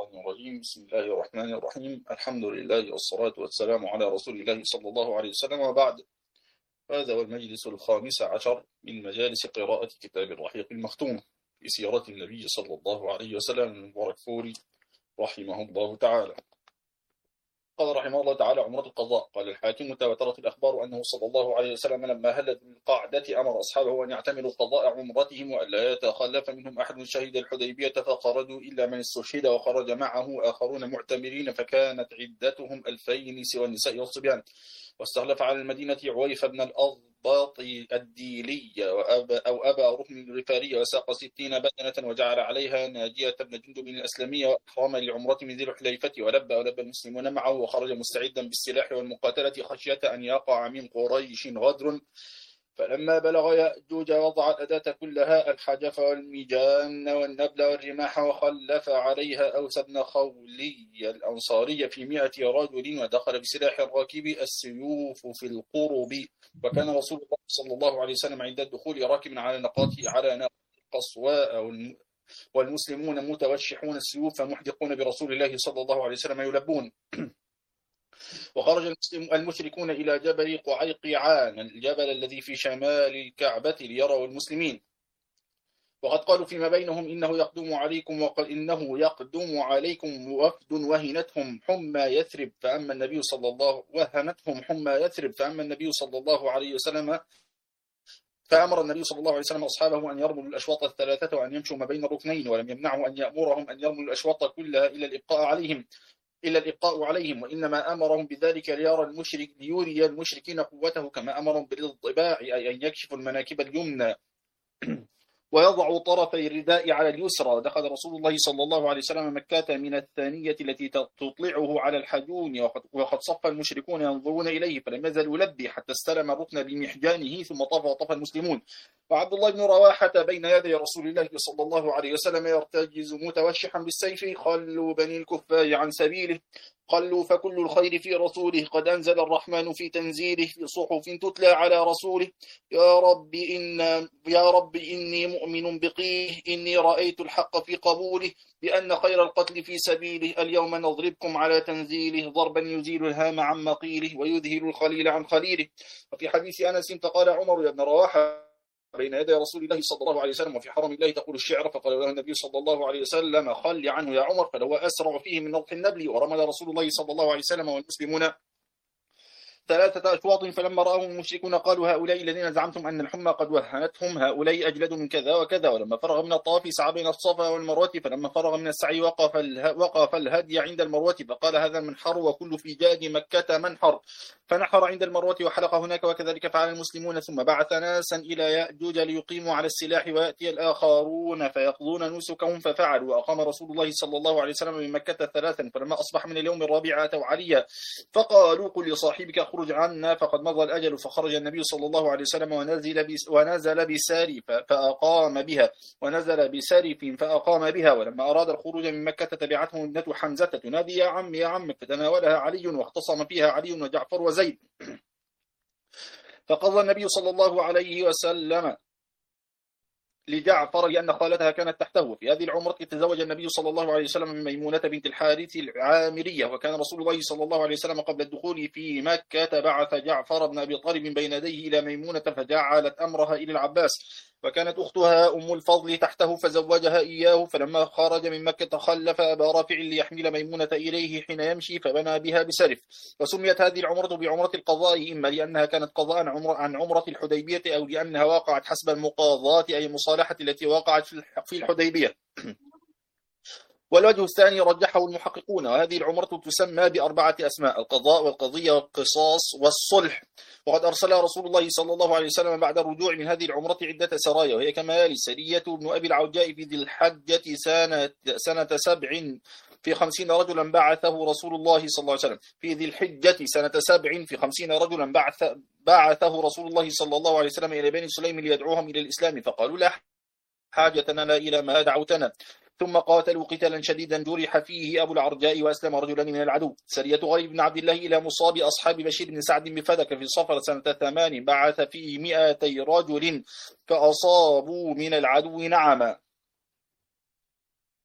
الشيطان الرجيم. بسم الله الرحمن الرحيم. الحمد لله والصلاة والسلام على رسول الله صلى الله عليه وسلم، وبعد. هذا هو المجلس الخامس عشر من مجالس قراءة كتاب الرحيق المختوم في سيرة النبي صلى الله عليه وسلم المبارك فوري رحمه الله تعالى. قال رحمه الله تعالى: عمرة القضاء. قال الحاكم: تواترت الأخبار أنه صلى الله عليه وسلم لما هل بالقعدة أمر أصحابه أن يعتمروا قضاء عمرتهم وألا يتخلف منهم أحد شهد الحديبية، فخرجوا إلا من استشهد، وخرج معه آخرون معتمرين، فكانت عدتهم 2000 سوى النساء والصبيان. واستخلف على المدينة عويف بن الأضباط الديلي أبا ركن الغفاري، وساق 60 بدنة، وجعل عليها ناجية بن جندب الأسلمية، وأحرم لعمرة من ذي الحليفة، ولبى المسلمون معه، وخرج مستعدا بالسلاح والمقاتلة خشية أن يقع من قريش غدر. فلما بلغ يأجوج وضع الأداة كلها: الحجف والميجان والنبل والرماح، وخلف عليها أوس بن خولي الأنصاري في 100 رجل، ودخل بسلاح الراكب السيوف في القرب. وكان رسول الله صلى الله عليه وسلم عند الدخول راكبا على ناقة قصواء، والمسلمون متوشحون السيوف محدقون برسول الله صلى الله عليه وسلم يلبون. وخرج المشركون إلى جبل قعيقعان، الجبل الذي في شمال الكعبة، ليروا المسلمين. وقد قالوا فيما بينهم: إنه يقدم عليكم، وقال إنه يقدم عليكم وفد وهنتهم حمى يثرب، فأما النبي صلى الله عليه وسلم فأمر النبي صلى الله عليه وسلم أصحابه أن يرملوا الأشواط الثلاثة، وأن يمشوا ما بين الركنين، ولم يمنعه أن يأمرهم أن يرملوا الأشواط كلها إلا الإبقاء عليهم، وإنما أمرهم بذلك ليري المشركين قوته، كما أمرهم بالانطباع، أي أن يكشفوا المناكب اليمنى ويضعوا طرفي الرداء على اليسرى. دخل رسول الله صلى الله عليه وسلم مكة من الثانية التي تطلعه على الحجون، وقد صف المشركون ينظرون إليه، فلم يزل يلبي حتى استلم الركن بمحجانه، ثم طاف المسلمون. وعبد الله بن رواحة بين يدي رسول الله صلى الله عليه وسلم يرتجز متوشحا بالسيف: خلوا بني الكفار عن سبيله، قالوا فكل الخير في رسوله، قد أنزل الرحمن في تنزيله، في صحف تتلى على رسوله. يا رب إني مؤمن بقيه، إني رأيت الحق في قبوله، بأن خير القتل في سبيله، اليوم نضربكم على تنزيله، ضربا يزيل الهام عن مقيله، ويذهل الخليل عن خليله. وفي حديث أنس: فقال عمر يا ابن رواحة بين يدي رسول الله صلى الله عليه وسلم وفي حرم الله تقول الشعر، فقال له النبي صلى الله عليه وسلم: خل عنه يا عمر، فلو أسرع فيه من نضح النبل. ورمل رسول الله صلى الله عليه وسلم والمسلمون 3 أشواط، فلما رأهم المشركون قالوا: هؤلاء الذين زعمتم أن الحمى قد وهنتهم، هؤلاء أجلد من كذا وكذا. ولما فرغ من الطواف سعى بين الصفا والمروة، فلما فرغ من السعي وقف الهدي عند المروة، فقال: هذا المنحر، وكل فجاج مكة منحر. فنحر عند المروة وحلق هناك، وكذلك فعل المسلمون. ثم بعث ناسا إلى يأجوج ليقيموا على السلاح، ويأتي الآخرون فيقضون نسكهم، ففعلوا. وأقام رسول الله صلى الله عليه وسلم من مكة 3. فلما أصبح من اليوم الرابع أتوا عليا، فقالوا: قل لصاحبك اخرج عنا، فقد مضى الأجل. فخرج النبي صلى الله عليه وسلم ونزل بسارف فأقام بها. ولما أراد الخروج من مكة تبعته ابنة حمزة تنادي: يا عم يا عم، فتناولها علي، واختصم فيها علي وجعفر وزيد. فقضى النبي صلى الله عليه وسلم لجعفر لأن خالتها كانت تحته. في هذه العمرة تزوج النبي صلى الله عليه وسلم من ميمونة بنت الحارث العامرية. وكان رسول الله صلى الله عليه وسلم قبل الدخول في مكة بعث جعفر بن أبي طالب بين يديه إلى ميمونة، فجعلت أمرها إلى العباس، وكانت أختها أم الفضل تحته، فزوجها إياه. فلما خرج من مكة خلف أبا رافع ليحمل ميمونة إليه حين يمشي، فبنى بها بسرف. وسميت هذه العمرة بعمرة القضاء، إما لأنها كانت قضاء عن عمرة الحديبية، أو لأنها وقعت حسب المقاضاة، أي المصالحة التي وقعت في الحديبية. والوجه الثاني رجحه المحققون، وهذه العمرة تسمى ب4 أسماء: القضاء والقضية والقصاص والصلح. وقد أرسل رسول الله صلى الله عليه وسلم بعد الرجوع من هذه العمرة عدة سرايا، وهي كما يلي: سرية ابن أبي العوجاء في ذي الحجة سنة 7 في 50 رجلا بعثه رسول الله صلى الله عليه وسلم. في ذي الحجة سنة 7 في 50 رجلا بعثه رسول الله صلى الله عليه وسلم إلى بني سليم ليدعوهم إلى الإسلام، فقالوا: لا حاجة لنا إلى ما دعوتنا. ثم قاتلوا قتالا شديدا جرح فيه أبو العرجاء، وأسلم رجلان من العدو. سرية غريب بن عبد الله إلى مصاب أصحاب بشير بن سعد بفدك في صفر سنة 8 بعث فيه 200 رجل فأصابوا من العدو نعما.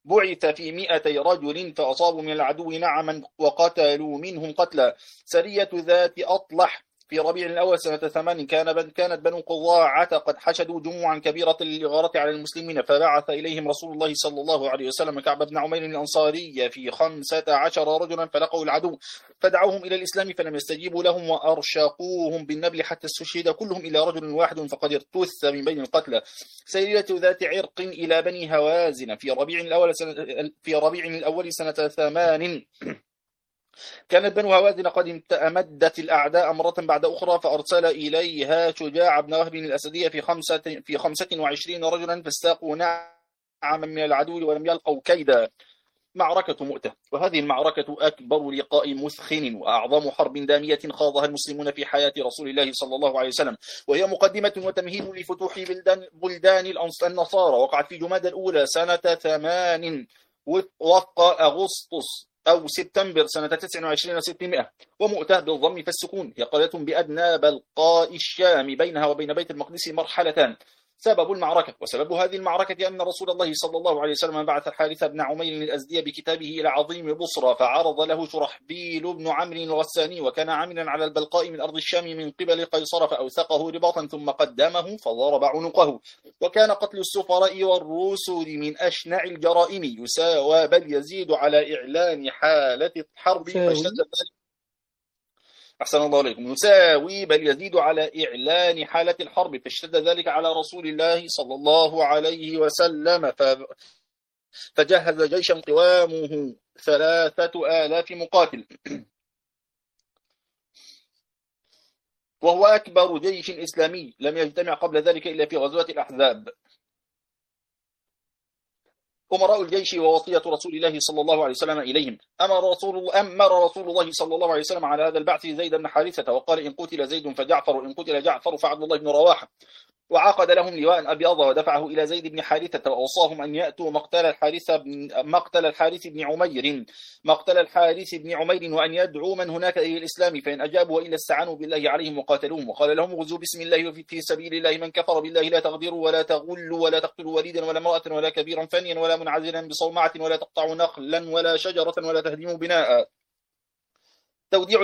بعث في 200 رجل فأصابوا من العدو نعما وقتلوا منهم قتلا. سرية ذات أطلح في ربيع الأول سنة 8 كانت بنو قضاعة قد حشدوا جموعا كبيرة للغارة على المسلمين، فبعث إليهم رسول الله صلى الله عليه وسلم كعب بن عمير الأنصاري في 15 رجلا فلقوا العدو فدعوهم إلى الإسلام فلم يستجيبوا لهم وأرشقوهم بالنبل حتى استشهد كلهم إلى رجل واحد فقد ارتث من بين القتلى. سرية ذات عرق إلى بني هوازن في ربيع الأول سنة 8 كانت بنو هوازن قد أمدت الأعداء مرة بعد أخرى فأرسل إليها شجاع بن وهب الأسدي في 25 رجلا فاستاقوا نعما من العدو ولم يلقوا كيدا. معركة مؤتة، وهذه المعركة أكبر لقاء مسخن وأعظم حرب دامية خاضها المسلمون في حياة رسول الله صلى الله عليه وسلم، وهي مقدمة وتمهيد لفتوح بلدان النصارى. وقعت في جمادى الأولى سنة 8 وفق أغسطس أو سبتمبر سنة 29 و600. ومؤتة بالضم فالسكون هي قرية بأدنى بلقاء الشام بينها وبين بيت المقدس مرحلتان. سبب المعركة، وسبب هذه المعركة أن رسول الله صلى الله عليه وسلم بعث الحارث بن عمير الأزدي بكتابه إلى عظيم بصرى فعرض له شرحبيل بن عمرو الغساني وكان عاملا على البلقاء من أرض الشام من قبل قيصر فأوثقه رباطا ثم قدمه فضرب عنقه. وكان قتل السفراء والرسل من أشنع الجرائم يساوى بل يزيد على إعلان حالة الحرب أحسن الله عليكم. يساوي بل يزيد على إعلان حالة الحرب فاشتد ذلك على رسول الله صلى الله عليه وسلم فجهز جيشا قوامه 3000 مقاتل، وهو أكبر جيش إسلامي لم يجتمع قبل ذلك إلا في غزوة الأحزاب. أمراء الجيش ووصية رسول الله صلى الله عليه وسلم إليهم. أمر رسول الله صلى الله عليه وسلم على هذا البعث زيد بن حارثة وقال إن قتل زيد فجعفر وإن قتل جعفر فعبد الله بن رواحة، وعقد لهم لواء أبيض ودفعه إلى زيد بن حارثة وأوصاهم أن يأتوا مقتل الحارث بن عمير وأن يدعوا من هناك إلى الإسلام فإن أجابوا وإلا استعانوا بالله عليهم وقاتلوهم. وقال لهم غزوا بسم الله في سبيل الله من كفر بالله لا تغدروا ولا تغلوا ولا تقتلوا وليدا ولا امرأة ولا كبيرا فانيا ولا منعزلا بصومعة ولا تقطعوا نخلا ولا شجرة ولا تهدموا بناء. توديع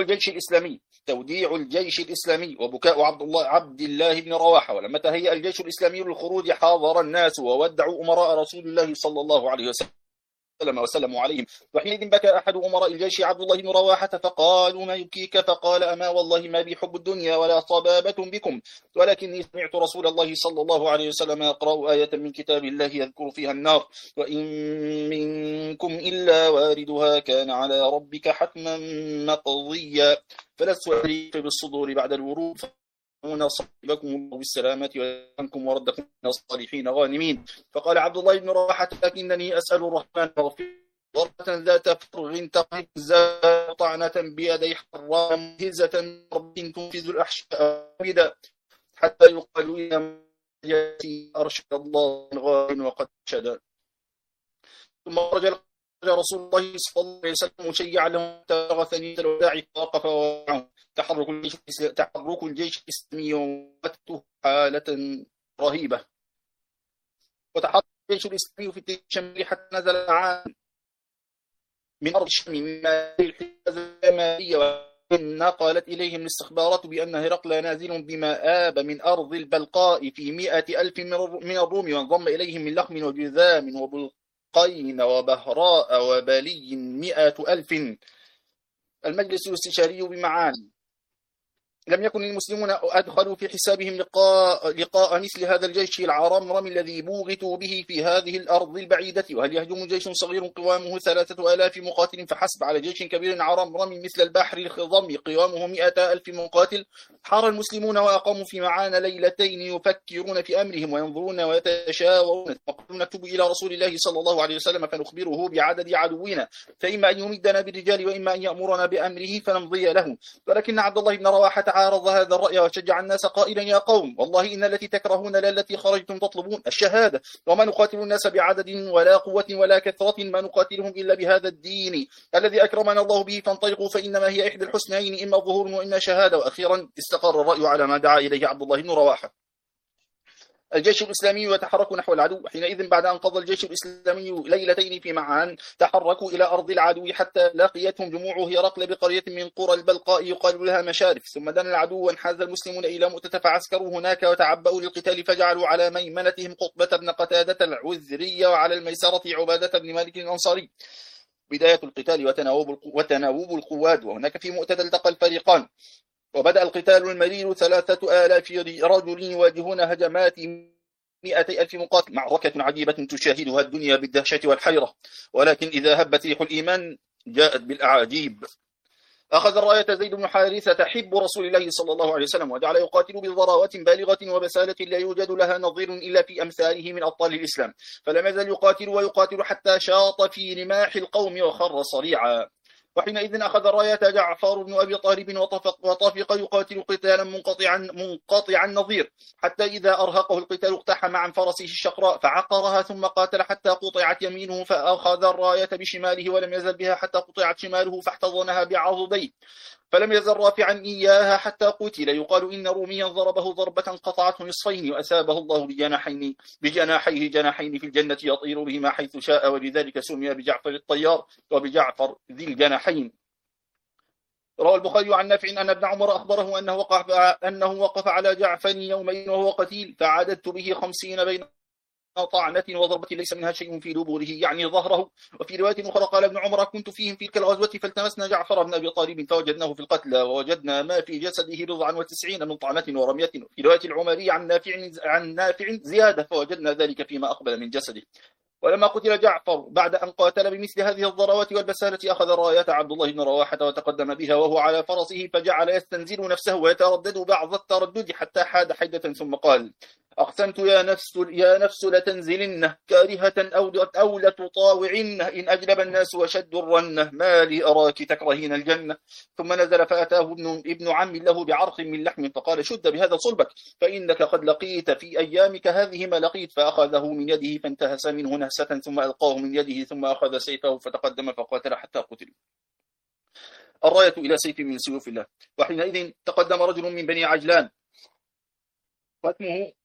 الجيش الإسلامي وبكاء عبد الله بن رواحة. ولما تهيأ الجيش الإسلامي للخروج حاضر الناس وودعوا أمراء رسول الله صلى الله عليه وسلم عليهم. وحينئذ بكى أحد أمراء الجيش عبد الله بن رواحة فقالوا ما يبكيك؟ فقال أما والله ما بي حب الدنيا ولا صبابة بكم، ولكني سمعت رسول الله صلى الله عليه وسلم يقرأ آية من كتاب الله يذكر فيها النار وإن منكم إلا واردها كان على ربك حتما مقضيا فلست أدري بالصدور بعد الورود صيبكم الله بالسلامة وعنكم وردكم من الصالحين غانمين. فقال عبد الله بن رواحة لكنني أسأل الرحمن مغفرة ضربة ذات فرغ تقف طعنة بيدي حرام مهزة رب تنفذ الأحشاء حتى يقال إلى يأتي أرشد الله الغائن وقد شد. ثم رجل رسول الله صلى الله عليه وسلم مشيعا له تبلغ ثنية الوداع فوقف ووقعه. تحرك الجيش الإسلامي وقته حالة رهيبة. وتحرك الجيش الإسلامي في اتجاه الشمال حتى نزل عام من أرض الشام مما الحجاز الشمالية، وإن نقلت إليهم الاستخبارات بأن هرقل نازل بما آب من أرض البلقاء في 100,000 من الروم، وانضم إليهم من لخم وجذام وبلقين وبهراء وبلي 100,000. المجلس الاستشاري بمعاني. لم يكن المسلمون أدخلوا في حسابهم لقاء مثل هذا الجيش العرمرم الذي بوغتوا به في هذه الأرض البعيدة. وهل يهجم جيش صغير قوامه 3000 مقاتل فحسب على جيش كبير عرمرم مثل البحر الخضم قوامه 100,000 مقاتل؟ حار المسلمون وأقاموا في معانا ليلتين يفكرون في أمرهم وينظرون ويتشاورون. وقالوا نكتب إلى رسول الله صلى الله عليه وسلم فنخبره بعدد عدونا، فإما أن يمدنا بالرجال وإما أن يأمرنا بأمره فنمضي له. ولكن عبد الله بن رواحة عارض هذا الرأي وشجع الناس قائلا يا قوم والله إن التي تكرهون لا التي خرجتم تطلبون الشهادة، وما نقاتل الناس بعدد ولا قوة ولا كثرة، ما نقاتلهم إلا بهذا الدين الذي أكرمنا الله به، فانطلقوا فإنما هي إحدى الحسنين إما ظهور وإما شهادة. وأخيرا استقر الرأي على ما دعا إليه عبد الله بن رواحة. الجيش الإسلامي وتحركوا نحو العدو. حينئذ بعد أن قضى الجيش الإسلامي ليلتين في معان تحركوا إلى أرض العدو حتى لقيتهم جموع هرقل بقرية من قرى البلقاء يقال لها مشارف. ثم دنا العدو وانحاز المسلمون إلى مؤتة فعسكروا هناك وتعبأوا للقتال، فجعلوا على ميمنتهم قطبة بن قتادة العذري وعلى الميسرة عبادة بن مالك الأنصاري. بداية القتال وتناوب القواد، وهناك في مؤتة التقى الفريقان وبدأ القتال المرير. 3000 رجل يواجهون هجمات 200,000 مقاتل. معركة عجيبة تشاهدها الدنيا بالدهشة والحيرة، ولكن إذا هبت ريح الإيمان جاءت بالأعاجيب. أخذ الراية زيد بن حارثة حب رسول الله صلى الله عليه وسلم، وجعل يقاتل بضراوة بالغة وبسالة لا يوجد لها نظير إلا في أمثاله من أبطال الإسلام، فلم يزل يقاتل ويقاتل حتى شاط في رماح القوم وخر صريعا. وحينئذ أخذ الراية جعفر بن أبي طالب وطفق يقاتل قتالا منقطع النظير، حتى إذا أرهقه القتال اقتحم عن فرسه الشقراء فعقرها، ثم قاتل حتى قطعت يمينه، فأخذ الراية بشماله ولم يزل بها حتى قطعت شماله فاحتضنها بعضديه، فلم يزل رافعا إياها حتى قتل. يقال إن روميا ضربه ضربة قطعته نصفين، وأثابه الله بجناحيه جناحين في الجنة يطير بهما حيث شاء، ولذلك سمي بجعفر الطيار وبجعفر ذي الجناحين. روى البخاري عن نافع أن ابن عمر أخبره أنه وقف على جعفر يومين وهو قتيل، فعددت به 50 بين طعنة وضربة ليس منها شيء في دبره، يعني ظهره. وفي رواية أخرى قال ابن عمر: كنت فيهم في تلك الغزوة فالتمسنا جعفر بن أبي طالب فوجدناه في القتلى، ووجدنا ما في جسده 94 من طعنة ورمية. في رواية العمري عن نافع زيادة: فوجدنا ذلك فيما أقبل من جسده. ولما قتل جعفر بعد أن قاتل بمثل هذه الضراوات والبسالة، أخذ الراية عبد الله بن رواحة وتقدم بها وهو على فرسه، فجعل يستنزل نفسه ويتردد بعض التردد حتى حاد حيدة، ثم قال: أقسمت يا نفس لتنزلنه كارهة أو لتطاوعنه، إن أجلب الناس وشد الرنه، ما لي أراك تكرهين الجنة. ثم نزل فأتاه ابن عم له بعرق من لحم، فقال: شد بهذا صلبك، فإنك قد لقيت في أيامك هذه ما لقيت. فأخذه من يده فانتهس منه نهسة، ثم ألقاه من يده، ثم أخذ سيفه فتقدم فقاتل حتى قتل. الراية إلى سيف من سيوف الله. وحينئذ تقدم رجل من بني عجلان واسمه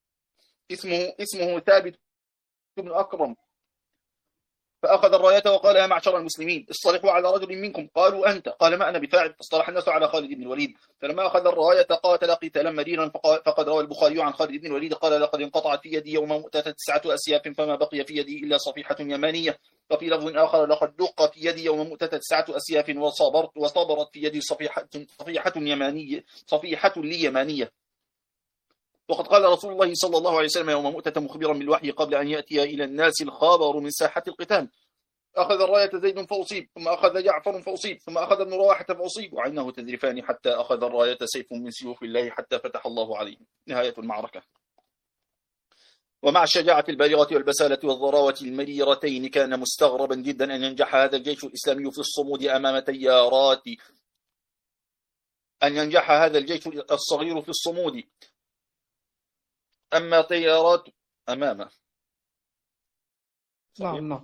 اسمه ثابت بن أكرم، فأخذ الراية وقال: يا معشر المسلمين، اصطلحوا على رجل منكم. قالوا: أنت. قال: ما أنا بفاعل. فاصطلح الناس على خالد بن الوليد، فلما أخذ الراية قاتل قتالا مريرا. فقد روى البخاري عن خالد بن الوليد قال: لقد انقطعت في يدي يوم مؤتة 9 أسياف، فما بقي في يدي إلا صفيحة يمانية. وفي لفظ آخر: لقد دق في يدي يوم مؤتة 9 أسياف وصبرت في يدي صفيحة لي يمانية. وقد قال رسول الله صلى الله عليه وسلم يوم مؤتة مخبرا بالوحي قبل أن يأتي إلى الناس الخبر من ساحة القتال: أخذ الراية زيد فأصيب، ثم أخذ جعفر فأصيب، ثم أخذ ابن رواحة فأصيب، وعينه تذرفان حتى أخذ الراية سيف من سيوف الله حتى فتح الله عليه. نهاية المعركة. ومع الشجاعة البالغة والبسالة والضراوة المريرتين، كان مستغربا جدا أن ينجح هذا الجيش الإسلامي في الصمود أمام تيارات أن ينجح هذا الجيش الصغير في الصمود أما تيارات أمامه. نعم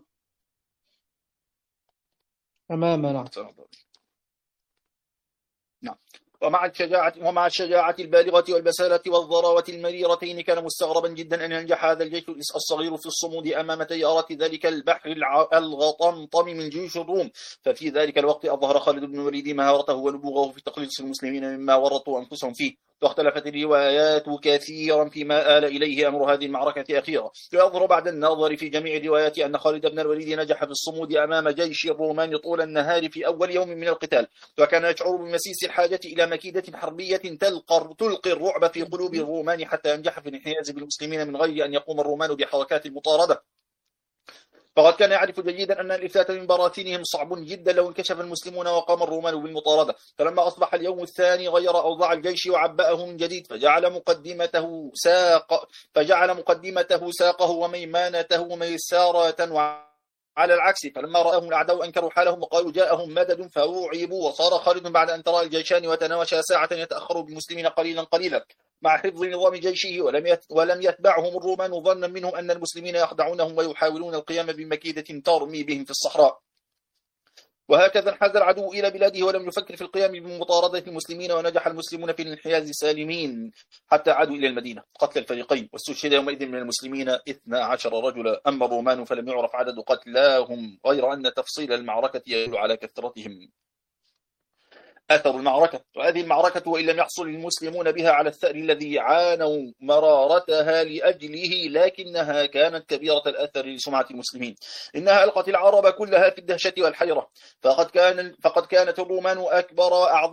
أمامنا. نعم. ومع الشجاعة البالغة والبسالة والضراوة المريرتين، كان مستغربا جدا أن ينجح هذا الجيش الصغير في الصمود أمام تيارات ذلك البحر الغطمطم من جيوش الروم. ففي ذلك الوقت أظهر خالد بن الوليد مهارته ونبوغه في تقليص المسلمين مما ورطوا أنفسهم فيه. واختلفت الروايات كثيرا فيما آل إليه أمر هذه المعركة أخيرا. يظهر بعد النظر في جميع الروايات أن خالد بن الوليد نجح في الصمود أمام جيش الرومان طول النهار في أول يوم من القتال، وكان يشعر بمسيس الحاجة إلى مكيدة حربية تلقي الرعب في قلوب الرومان حتى ينجح في الانحياز بالمسلمين من غير أن يقوم الرومان بحركات المطاردة. فقد كان يعرف جيدا أن الإفلات من براثنهم صعب جدا لو انكشف المسلمون وقام الرومان بالمطاردة. فلما أصبح اليوم الثاني غير أوضاع الجيش وعبأه من جديد، فجعل مقدمته ساقه وميمانته ميسارة، على العكس. فلما رأهم الأعداء أنكروا حالهم وقالوا جاءهم مدد فأوعبوا. وصار خالد بعد أن ترى الجيشان وتناوشا ساعة يتأخر بالمسلمين قليلا مع حفظ نظام جيشه، ولم يتبعهم الرومان ظنا منهم أن المسلمين يخدعونهم ويحاولون القيام بمكيدة ترمي بهم في الصحراء. وهكذا انحاز العدو إلى بلاده ولم يفكر في القيام بمطاردة المسلمين، ونجح المسلمون في الانحياز سالمين حتى عادوا إلى المدينة قتل الفريقين، واستشهد يومئذ من المسلمين 12 رجلا. أما الرومان فلم يعرف عدد قتلاهم، غير أن تفصيل المعركة يدل على كثرتهم. أثر المعركة. وهذه المعركة وإن لم يحصل المسلمون بها على الثأر الذي عانوا مرارتها لأجله، لكنها كانت كبيرة الأثر لسمعة المسلمين. إنها ألقت العرب كلها في الدهشة والحيرة. فقد كانت الرومان أكبر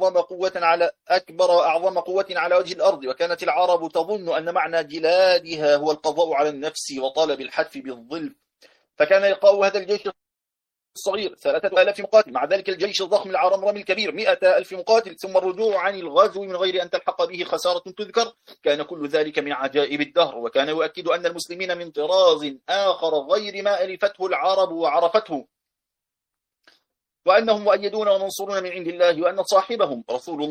وأعظم قوة على وجه الأرض، وكانت العرب تظن أن معنى جلادها هو القضاء على النفس وطلب الحتف بالظلم. فكان يلقاء هذا الجيش الصغير 3000 مقاتل، مع ذلك الجيش الضخم العرمرمي الكبير 100,000 مقاتل، ثم الرجوع عن الغزو من غير أن تلحق به خسارة تذكر. كان كل ذلك من عجائب الدهر، وكان يؤكد أن المسلمين من طراز آخر غير ما ألفته العرب وعرفته، وأنهم مؤيدون ومنصورون من عند الله، وأن صاحبهم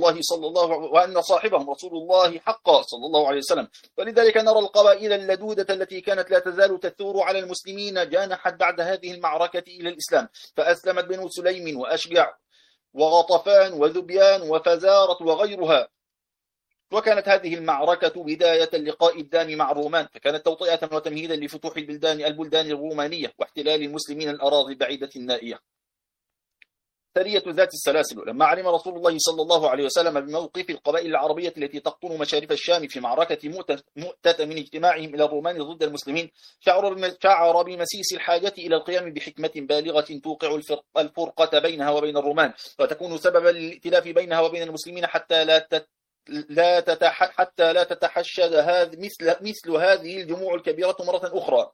رسول الله حقا صلى الله عليه وسلم. ولذلك نرى القبائل اللدودة التي كانت لا تزال تثور على المسلمين جانحت بعد هذه المعركة إلى الإسلام، فأسلمت بنو سليم وأشجع وغطفان وذبيان وفزارة وغيرها. وكانت هذه المعركة بداية لقاء الدام مع الرومان، فكانت توطئة وتمهيدا لفتوح البلدان الرومانية واحتلال المسلمين الأراضي البعيدة النائية. سرية ذات السلاسل. لما علم رسول الله صلى الله عليه وسلم بموقف القبائل العربية التي تقطن مشارف الشام في معركة مؤتة من اجتماعهم إلى الرومان ضد المسلمين، شعر بمسيس الحاجة إلى القيام بحكمة بالغة توقع الفرقة بينها وبين الرومان، وتكون سببا للائتلاف بينها وبين المسلمين حتى لا تتحشد مثل هذه الجموع الكبيرة مرة أخرى.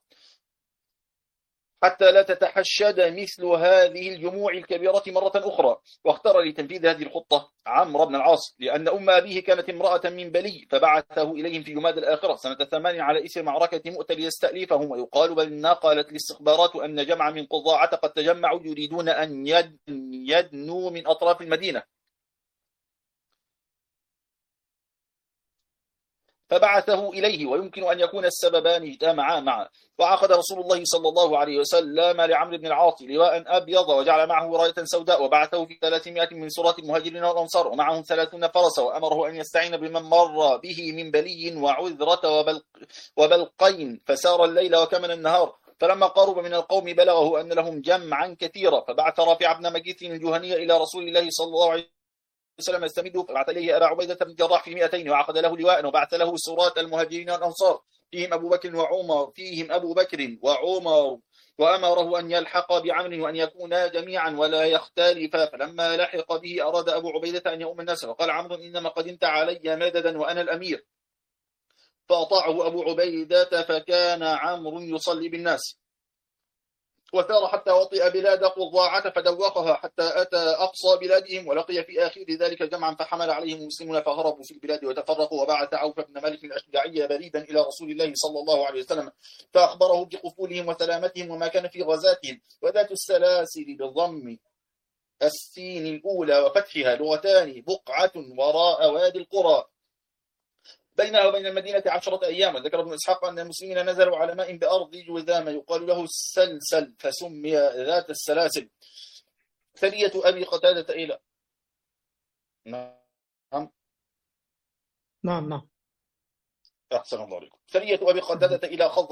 واختار لتنفيذ هذه الخطة عمرو بن العاص، لأن أم أبيه كانت امرأة من بلي، فبعثه إليهم في جماد الآخرة سنة 8 على إثر معركة مؤتة ليستألفهم. ويقال بل نقلت الاستخبارات أن جمع من قضاعة قد تجمعوا يريدون أن يدنوا من أطراف المدينة، فبعثه إليه، ويمكن أن يكون السببان اجتمعا معا. وعقد رسول الله صلى الله عليه وسلم لعمرو بن العاص لواء أبيض، وجعل معه راية سوداء، وبعثه في 300 من سراة المهاجرين والأنصار، ومعهم 30 فرسا، وأمره أن يستعين بمن مر به من بلي وعذرة وبلقين، فسار الليل وكمن النهار. فلما قرب من القوم بلغه أن لهم جمعا كثيرا، فبعث رافع بن مجيث الجهني إلى رسول الله صلى الله عليه وسلم يستمده، فبعث إليه أبا عبيدة بن الجراح في 200، وعقد له لواء، وبعث له سراة المهاجرين والأنصار فيهم أبو بكر وعمر، وأمره أن يلحق بعمر وأن يكونا جميعا ولا يختلفا. فلما لحق به أراد أبو عبيدة أن يؤم الناس، فقال عمرو إنما قدمت علي مددا وأنا الأمير، فأطاعه أبو عبيدة، فكان عمرو يصلي بالناس. وسار حتى وطئ بلاد قضاعة فدوقها حتى أتى أقصى بلادهم، ولقي في آخر ذلك جمعا فحمل عليهم المسلمون فهربوا في البلاد وتفرقوا. وبعث عوف بن مالك الأشجعي بريدا إلى رسول الله صلى الله عليه وسلم، فأخبره بقفولهم وسلامتهم وما كان في غزاتهم. وذات السلاسل بضم السين الأولى وفتحها لغتان، بقعة وراء وادي القرى بينها وبين المدينة 10 أيام. ذكر ابن إسحاق أن المسلمين نزلوا على ماء بأرض جذام يقال له السلسل، فسمي ذات السلاسل. ثرية أبي قتادة إلى نعم نعم أحسن الله عليكم. ثرية أبي قتادة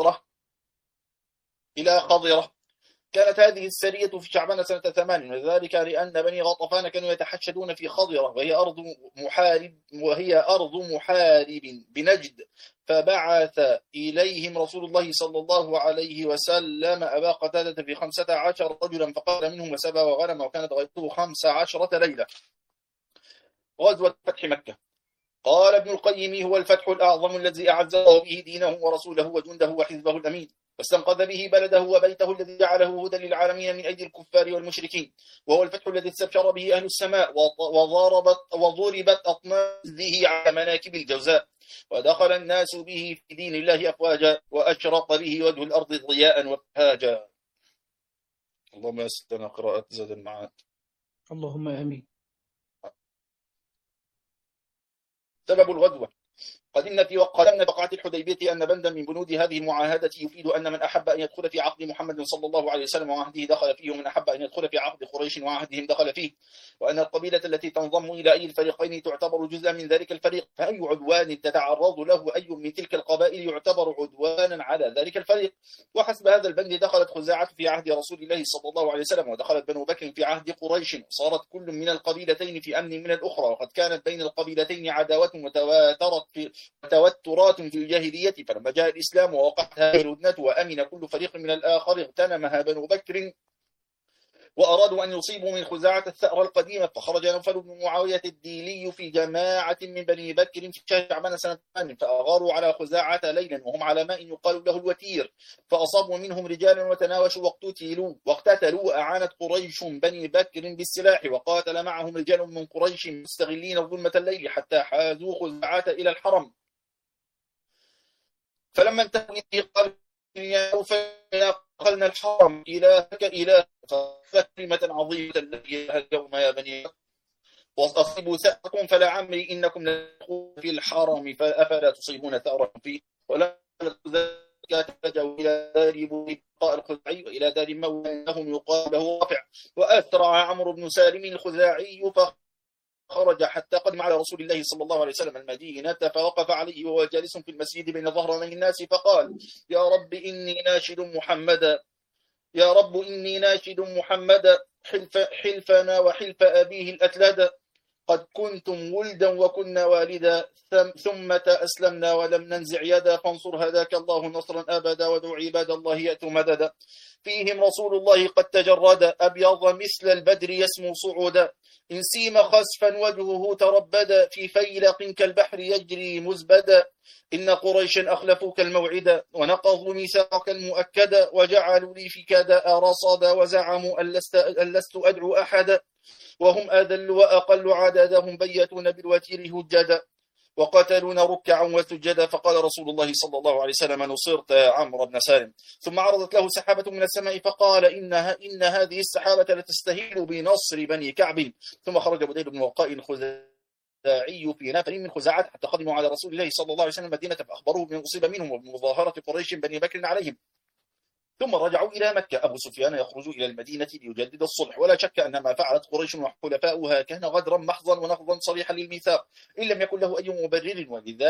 إلى خضرة. كانت هذه السرية في شعبان سنة 8، وذلك لأن بني غطفان كانوا يتحشدون في خضرة، وهي أرض محارب بنجد. فبعث إليهم رسول الله صلى الله عليه وسلم أبا قتادة في 15 رجلا، فقال منهم وسبى وغنم، وكانت غيرته 15 ليلة. غزوة فتح مكة. قال ابن القيم هو الفتح الأعظم الذي أعز الله به دينه ورسوله وجنده وحزبه الأمين، واستنقذ به بلده وبيته الذي جعله هدى للعالمين من أيدي الكفار والمشركين، وهو الفتح الذي استبشر به أهل السماء وضربت أطنازه على مناكب الجوزاء، ودخل الناس به في دين الله أفواجا، وأشرق به وجه الأرض ضياء وابهاجا. اللهم يسرنا قراءة زاد المعاد. اللهم آمين. سبب الغزوة. قدمنا في وقعة الحديبية أن بندا من بنود هذه المعاهدة يفيد أن من أحب أن يدخل في عقد محمد صلى الله عليه وسلم وعهده دخل فيه، ومن أحب أن يدخل في عقد قريش وعهدهم دخل فيه، وأن القبيلة التي تنضم إلى أي الفريقين تعتبر جزءا من ذلك الفريق، فأي عدوان تتعرض له أي من تلك القبائل يعتبر عدوانا على ذلك الفريق. وحسب هذا البند دخلت خزاعة في عهد رسول الله صلى الله عليه وسلم، ودخلت بنو بكر في عهد قريش، وصارت كل من القبيلتين في أمن من الأخرى، وقد كانت بين القبيلتين عداوة وتوترات في الجاهلية، فلما جاء الإسلام ووقعت هذه الهدنة وأمن كل فريق من الآخر اغتنمها بنو بكر وأرادوا أن يصيبوا من خزاعة الثأر القديمة، فخرج نوفل بن معاوية الديلي في جماعة من بني بكر في شهر شعبان سنة 8، فأغاروا على خزاعة ليلا وهم على ماء يقال له الوتير، فأصابوا منهم رجالا وتناوشوا واقتتلوا. أعانت قريش بني بكر بالسلاح، وقاتل معهم رجال من قريش مستغلين ظلمة الليل حتى حازوا خزاعة إلى الحرم. فلما انتهوا إليه قالوا يا نوفل دخلنا الحرم إلهك إله، فكلمة عظيمة الذي اليوم يا بني وأصيبوا ثأركم فلا عمري إنكم لتدخلون في الحرم فأفلا تصيبون ثأركم فيه. ولما اتجهوا إلى دار بقاء الخزاعي وإلى دار مولى لهم يقال له رافع، وأسرع عمرو بن سالم الخزاعي خرج حتى قدم على رسول الله صلى الله عليه وسلم المدينة، فوقف عليه وهو جالس في المسجد بين ظهراني الناس، فقال يا رب إني ناشد محمدا، يا رب إني ناشد محمدا حلفنا وحلف أبيه الأتلد، قد كنتم ولدا وكنا والدا، ثم أسلمنا ولم ننزع يدا، فانصر هداك الله نصرا أبدا، ودعو عباد الله يأتوا مددا. فيهم رسول الله قد تجرد، أبيض مثل البدر يسمو صعودا، إن سيم خسفا وجهه تربدا، في فيلق كالبحر يجري مزبدا، إن قريشا أخلفوك الموعدا، ونقضوا ميثاقك المؤكدا، وجعلوا لي فيك داء رصدا، وزعموا أن لست أدعو أحدا، وهم أذل وأقل عددهم بيتون بالوتير هجدا، وقتلون ركعا وسجدا. فقال رسول الله صلى الله عليه وسلم نصرت يا عمرو بن سالم. ثم عرضت له سحابة من السماء فقال إن هذه السحابة لتستهيل بنصر بني كعب. ثم خرج بديل بن ورقاء الخزاعي في نفر من خزاعة حتى قدموا على رسول الله صلى الله عليه وسلم المدينة، فأخبروه بما أصيب منهم وبمظاهرة قريش بني بكر عليهم. ثم رجعوا إلى مكة. أبو سفيان يخرج إلى المدينة ليجدد الصلح، ولا شك أن ما فعلت قريش وحلفاؤها كان غدرا محضا ونقضا صريحا للميثاق، إن لم يكن له أي مبرر،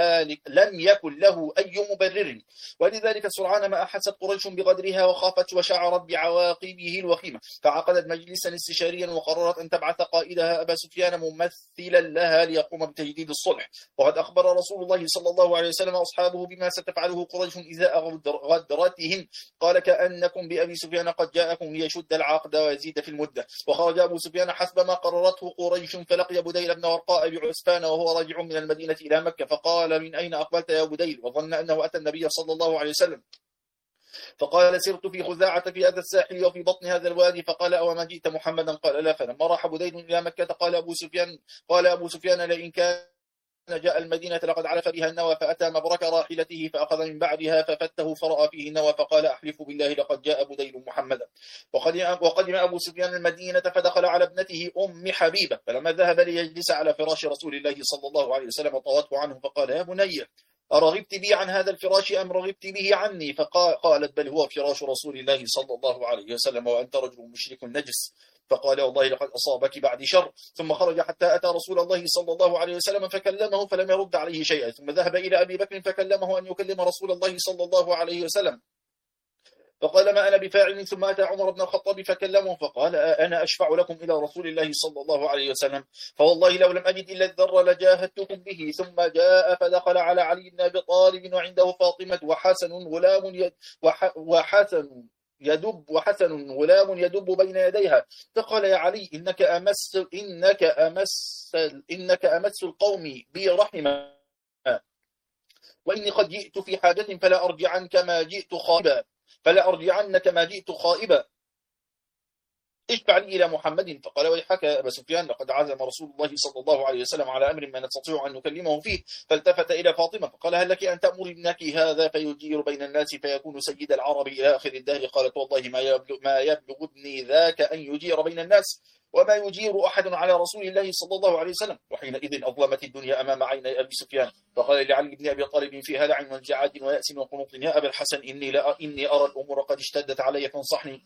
ولذلك سرعان ما أحست قريش بغدرها وخافت وشعرت بعواقبه الوخيمة، فعقدت مجلسا استشاريا وقررت أن تبعث قائدها أبا سفيان ممثلا لها ليقوم بتجديد الصلح. وقد أخبر رسول الله صلى الله عليه وسلم أصحابه بما ستفعله قريش إذا غدرتهم، قال كأنكم بأبي سفيان قد جاءكم ليشد العقد ويزيد في المدة. وخرج أبو سفيان حسب ما قررته قريش، فلقي بديل بن ورقاء بعسفان وهو راجع من المدينة إلى مكة، فقال من أين أقبلت يا بديل؟ وظن أنه أتى النبي صلى الله عليه وسلم، فقال سرت في خزاعة في هذا الساحل وفي بطن هذا الوادي، فقال أو ما جئت محمدا؟ قال لا. فلما راح بديل إلى مكة قال أبو سفيان لئن كان جاء المدينة لقد علف بها النوى، فأتى مبرك راحلته فأخذ من بعدها ففته فرأى فيه النوى، فقال أحلف بالله لقد جاء بديل محمدا. وقدم أبو سفيان المدينة فدخل على ابنته أم حبيبة، فلما ذهب ليجلس على فراش رسول الله صلى الله عليه وسلم طوته عنه، فقال يا بني أرغبت بي عن هذا الفراش أم رغبت به عني؟ فقالت بل هو فراش رسول الله صلى الله عليه وسلم وأنت رجل مشرك نجس. فقال والله لقد أصابك بعد شر. ثم خرج حتى أتى رسول الله صلى الله عليه وسلم فكلمه فلم يرد عليه شيئا، ثم ذهب إلى أبي بكر فكلمه أن يكلم رسول الله صلى الله عليه وسلم، فقال ما أنا بفاعل. ثم أتى عمر بن الخطاب فكلمه فقال أنا أشفع لكم إلى رسول الله صلى الله عليه وسلم، فوالله لو لم أجد إلا الذر لجاهدتكم به. ثم جاء فدخل على علي بن أبي طالب وعنده فاطمة وحسن غلام يدب بين يديها، فقال يا علي إنك أمس القوم بي رحمة، وإني قد جئت في حاجة فلا أرجعنك ما جئت خائبا. اشفع لي إلى محمد. فقال ويحك يا أبا سفيان، لقد عزم رسول الله صلى الله عليه وسلم على أمر ما نستطيع أن نكلمه فيه. فالتفت إلى فاطمة فقال هل لك أن تأمر ابنك هذا فيجير بين الناس فيكون سيد العرب إلى آخر الدهر؟ قالت والله ما يبلغ ابني ذاك أن يجير بين الناس، وما يجير أحد على رسول الله صلى الله عليه وسلم. وحينئذ أظلمت الدنيا أمام عيني أبي سفيان. فقال لعلي بن أبي طالب في هلع وانزعاج ويأس وقنوط يا أبا الحسن إني أرى الأمور قد اشتدت علي فانصحني.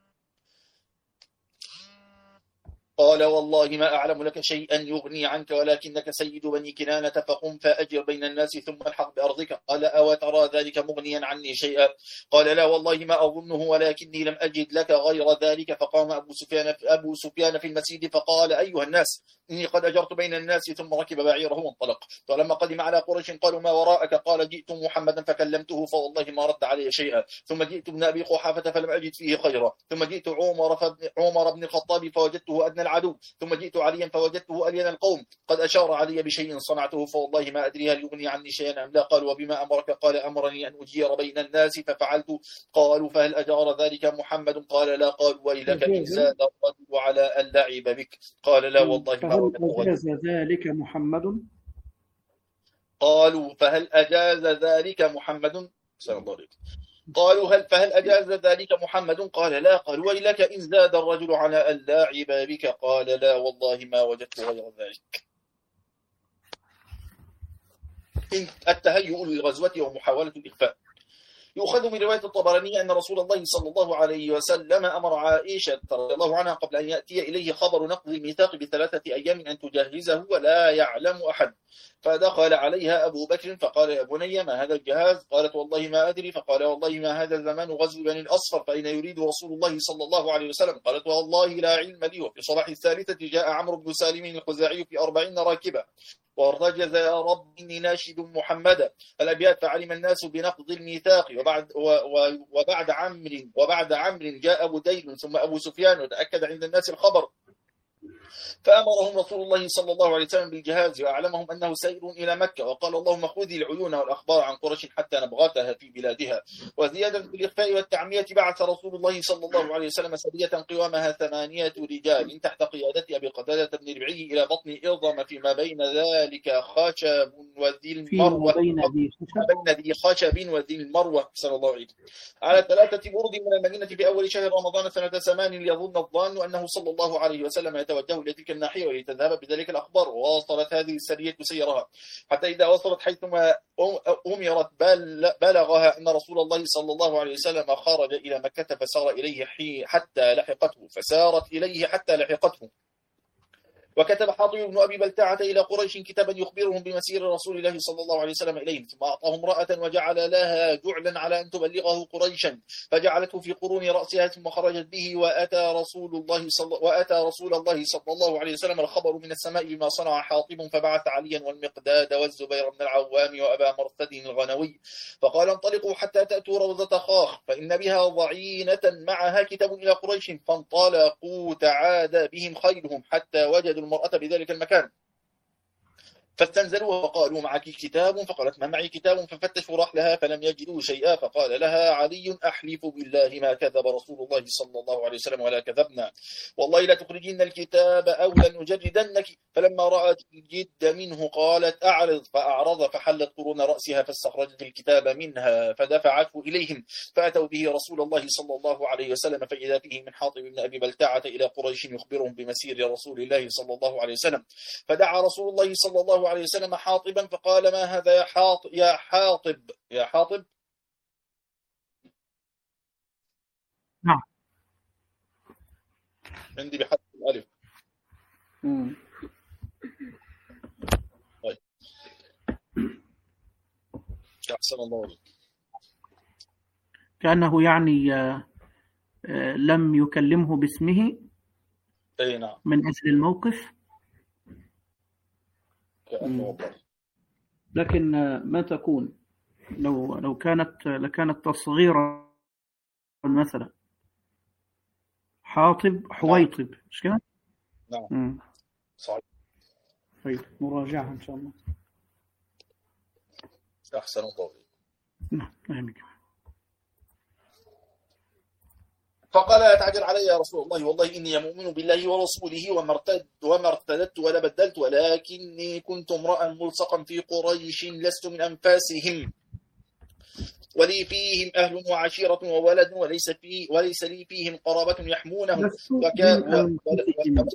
قال والله ما أعلم لك شيئا يغني عنك ولكنك سيد بني كنانة، فقم فأجر بين الناس ثم الحق بأرضك. قال أو ترى ذلك مغنيا عني شيئا؟ قال لا والله ما أظنه، ولكني لم أجد لك غير ذلك. فقام أبو سفيان في المسجد فقال أيها الناس إني قد أجرت بين الناس، ثم ركب بعيره وانطلق. فلما قدم على قريش قالوا ما وراءك؟ قال جئت محمدا فكلمته فوالله ما رد علي شيئا، ثم جئت ابن أبي قحافة فلم أجد فيه خيرا، ثم جئت عمر بن الخطاب فوجدته أدنى العدو، ثم جئت عليا فوجدته ألين القوم. قد أشار علي بشيء صنعته فوالله ما أدري هل يغني عني شيئا أم لا. قال وبما أمرك؟ قال أمرني أن أجير بين الناس ففعلت. قالوا فهل أجار ذلك محمد؟ قال لا. قالوا ويلك إن زاد الرجل على أن لعب بك؟ قال لا والله ما فهل وجدت. أجاز ذلك محمد؟ قالوا فهل أجاز ذلك محمد؟ سلام الله عليك. قالوا فهل أجاز ذلك محمد؟ قال لا. قالوا ويلك إن زاد الرجل على أن لاعب بك؟ قال لا والله ما وجدت غير ذلك. التهيؤ للغزوة ومحاولة الإخفاء. يؤخذ من رواية الطبراني أن رسول الله صلى الله عليه وسلم أمر عائشة رضي الله عنها قبل أن يأتي إليه خبر نقض الميثاق ب3 أيام أن تجهزه ولا يعلم أحد. فدخل عليها أبو بكر فقال يا بني ما هذا الجهاز؟ قالت والله ما أدري. فقال والله ما هذا زمان غزو بني الأصفر، فأين يريد رسول الله صلى الله عليه وسلم؟ قالت والله لا علم لي. وفي صباح الثالثة جاء عمرو بن سالم الخزاعي في 40 راكبة وارتجز يا رب إني ناشد محمدا الأبيات. فعلم الناس بنقض الميثاق. وبعد عمرو جاء بديل ثم أبو سفيان وتأكد عند الناس الخبر، فأمرهم رسول الله صلى الله عليه وسلم بالجهاز وأعلمهم أنه سير إلى مكة، وقال اللهم خذي العيون والأخبار عن قريش حتى نبغتها في بلادها. وزيادة في الإخفاء والتعمية بعث رسول الله صلى الله عليه وسلم سرية قوامها 8 رجال تحت قيادة أبي قتادة بن ربعي إلى بطن إرضم فيما بين ذلك خشب وذي المروة بين ذي خشب وذي المروة صلى الله عليه وسلم على 3 برد من المدينة في أول شهر رمضان سنة 8 ليظن الظان أنه صلى الله عليه وسلم يتوجه إلى تلك الناحية ولتذهب بذلك الأخبار. وواصلت هذه السرية سيرها حتى إذا وصلت حيثما أمرت بلغها أن رسول الله صلى الله عليه وسلم خرج إلى مكة فسار إليه فسارت إليه حتى لحقته. وكتب حاطب بن أبي بلتعة إلى قريش كتابا يخبرهم بمسير رسول الله صلى الله عليه وسلم إليهم، ثم أعطاه امرأة وجعل لها جعلا على أن تبلغه قريشا، فجعلته في قرون رأسها ثم خرجت به. وأتى رسول الله صلى الله عليه وسلم الخبر من السماء بما صنع حاطب، فبعث عليا والمقداد والزبير بن العوام وأبا مرثد الغنوي فقال انطلقوا حتى تأتوا روضة خاخ فإن بها ضعينة معها كتاب إلى قريش. فانطلقوا تعادى بهم خيلهم حتى وجدوا المرأة بذلك المكان فاستنزلوها وقالوا معك كتاب؟ فقالت ما معي كتاب. ففتشوا رحلها فلم يجدوا شيئا. فقال لها علي أحلف بالله ما كذب رسول الله صلى الله عليه وسلم ولا كذبنا، والله لا تخرجين الكتاب أو لنجردنك. فلما رأت الجد منه قالت أعرض، فأعرض فحلت قرون رأسها فاستخرجت الكتاب منها فدفعته إليهم فأتوا به رسول الله صلى الله عليه وسلم فإذا فيه من حاطب بن أبي بلتعة إلى قريش يخبرهم بمسير رسول الله صلى الله عليه وسلم. فدعا رسول الله صلى الله عليه وسلم حاطبا فقال ما هذا يا حاطب نعم. عندي بحذف الألف. طيب أحسن الله عليك. كأنه يعني لم يكلمه باسمه أي نعم من أجل الموقف، لكن ما تكون لو لكانت تصغيرا مثلا حاطب حويطب، مش كده؟ نعم صحيح. طيب مراجعة إن شاء الله. أحسن الله عليك. نعم. فقال لا تعجل علي يا رسول الله، والله إني مؤمن بالله ورسوله وما ارتدت ولا بدلت، ولكني كنت امرأ ملصقا في قريش لست من أنفاسهم، ولي فيهم أهل وعشيرة وولد، وليس لي فيهم قرابة يحمونهم. لست من أنفسهم.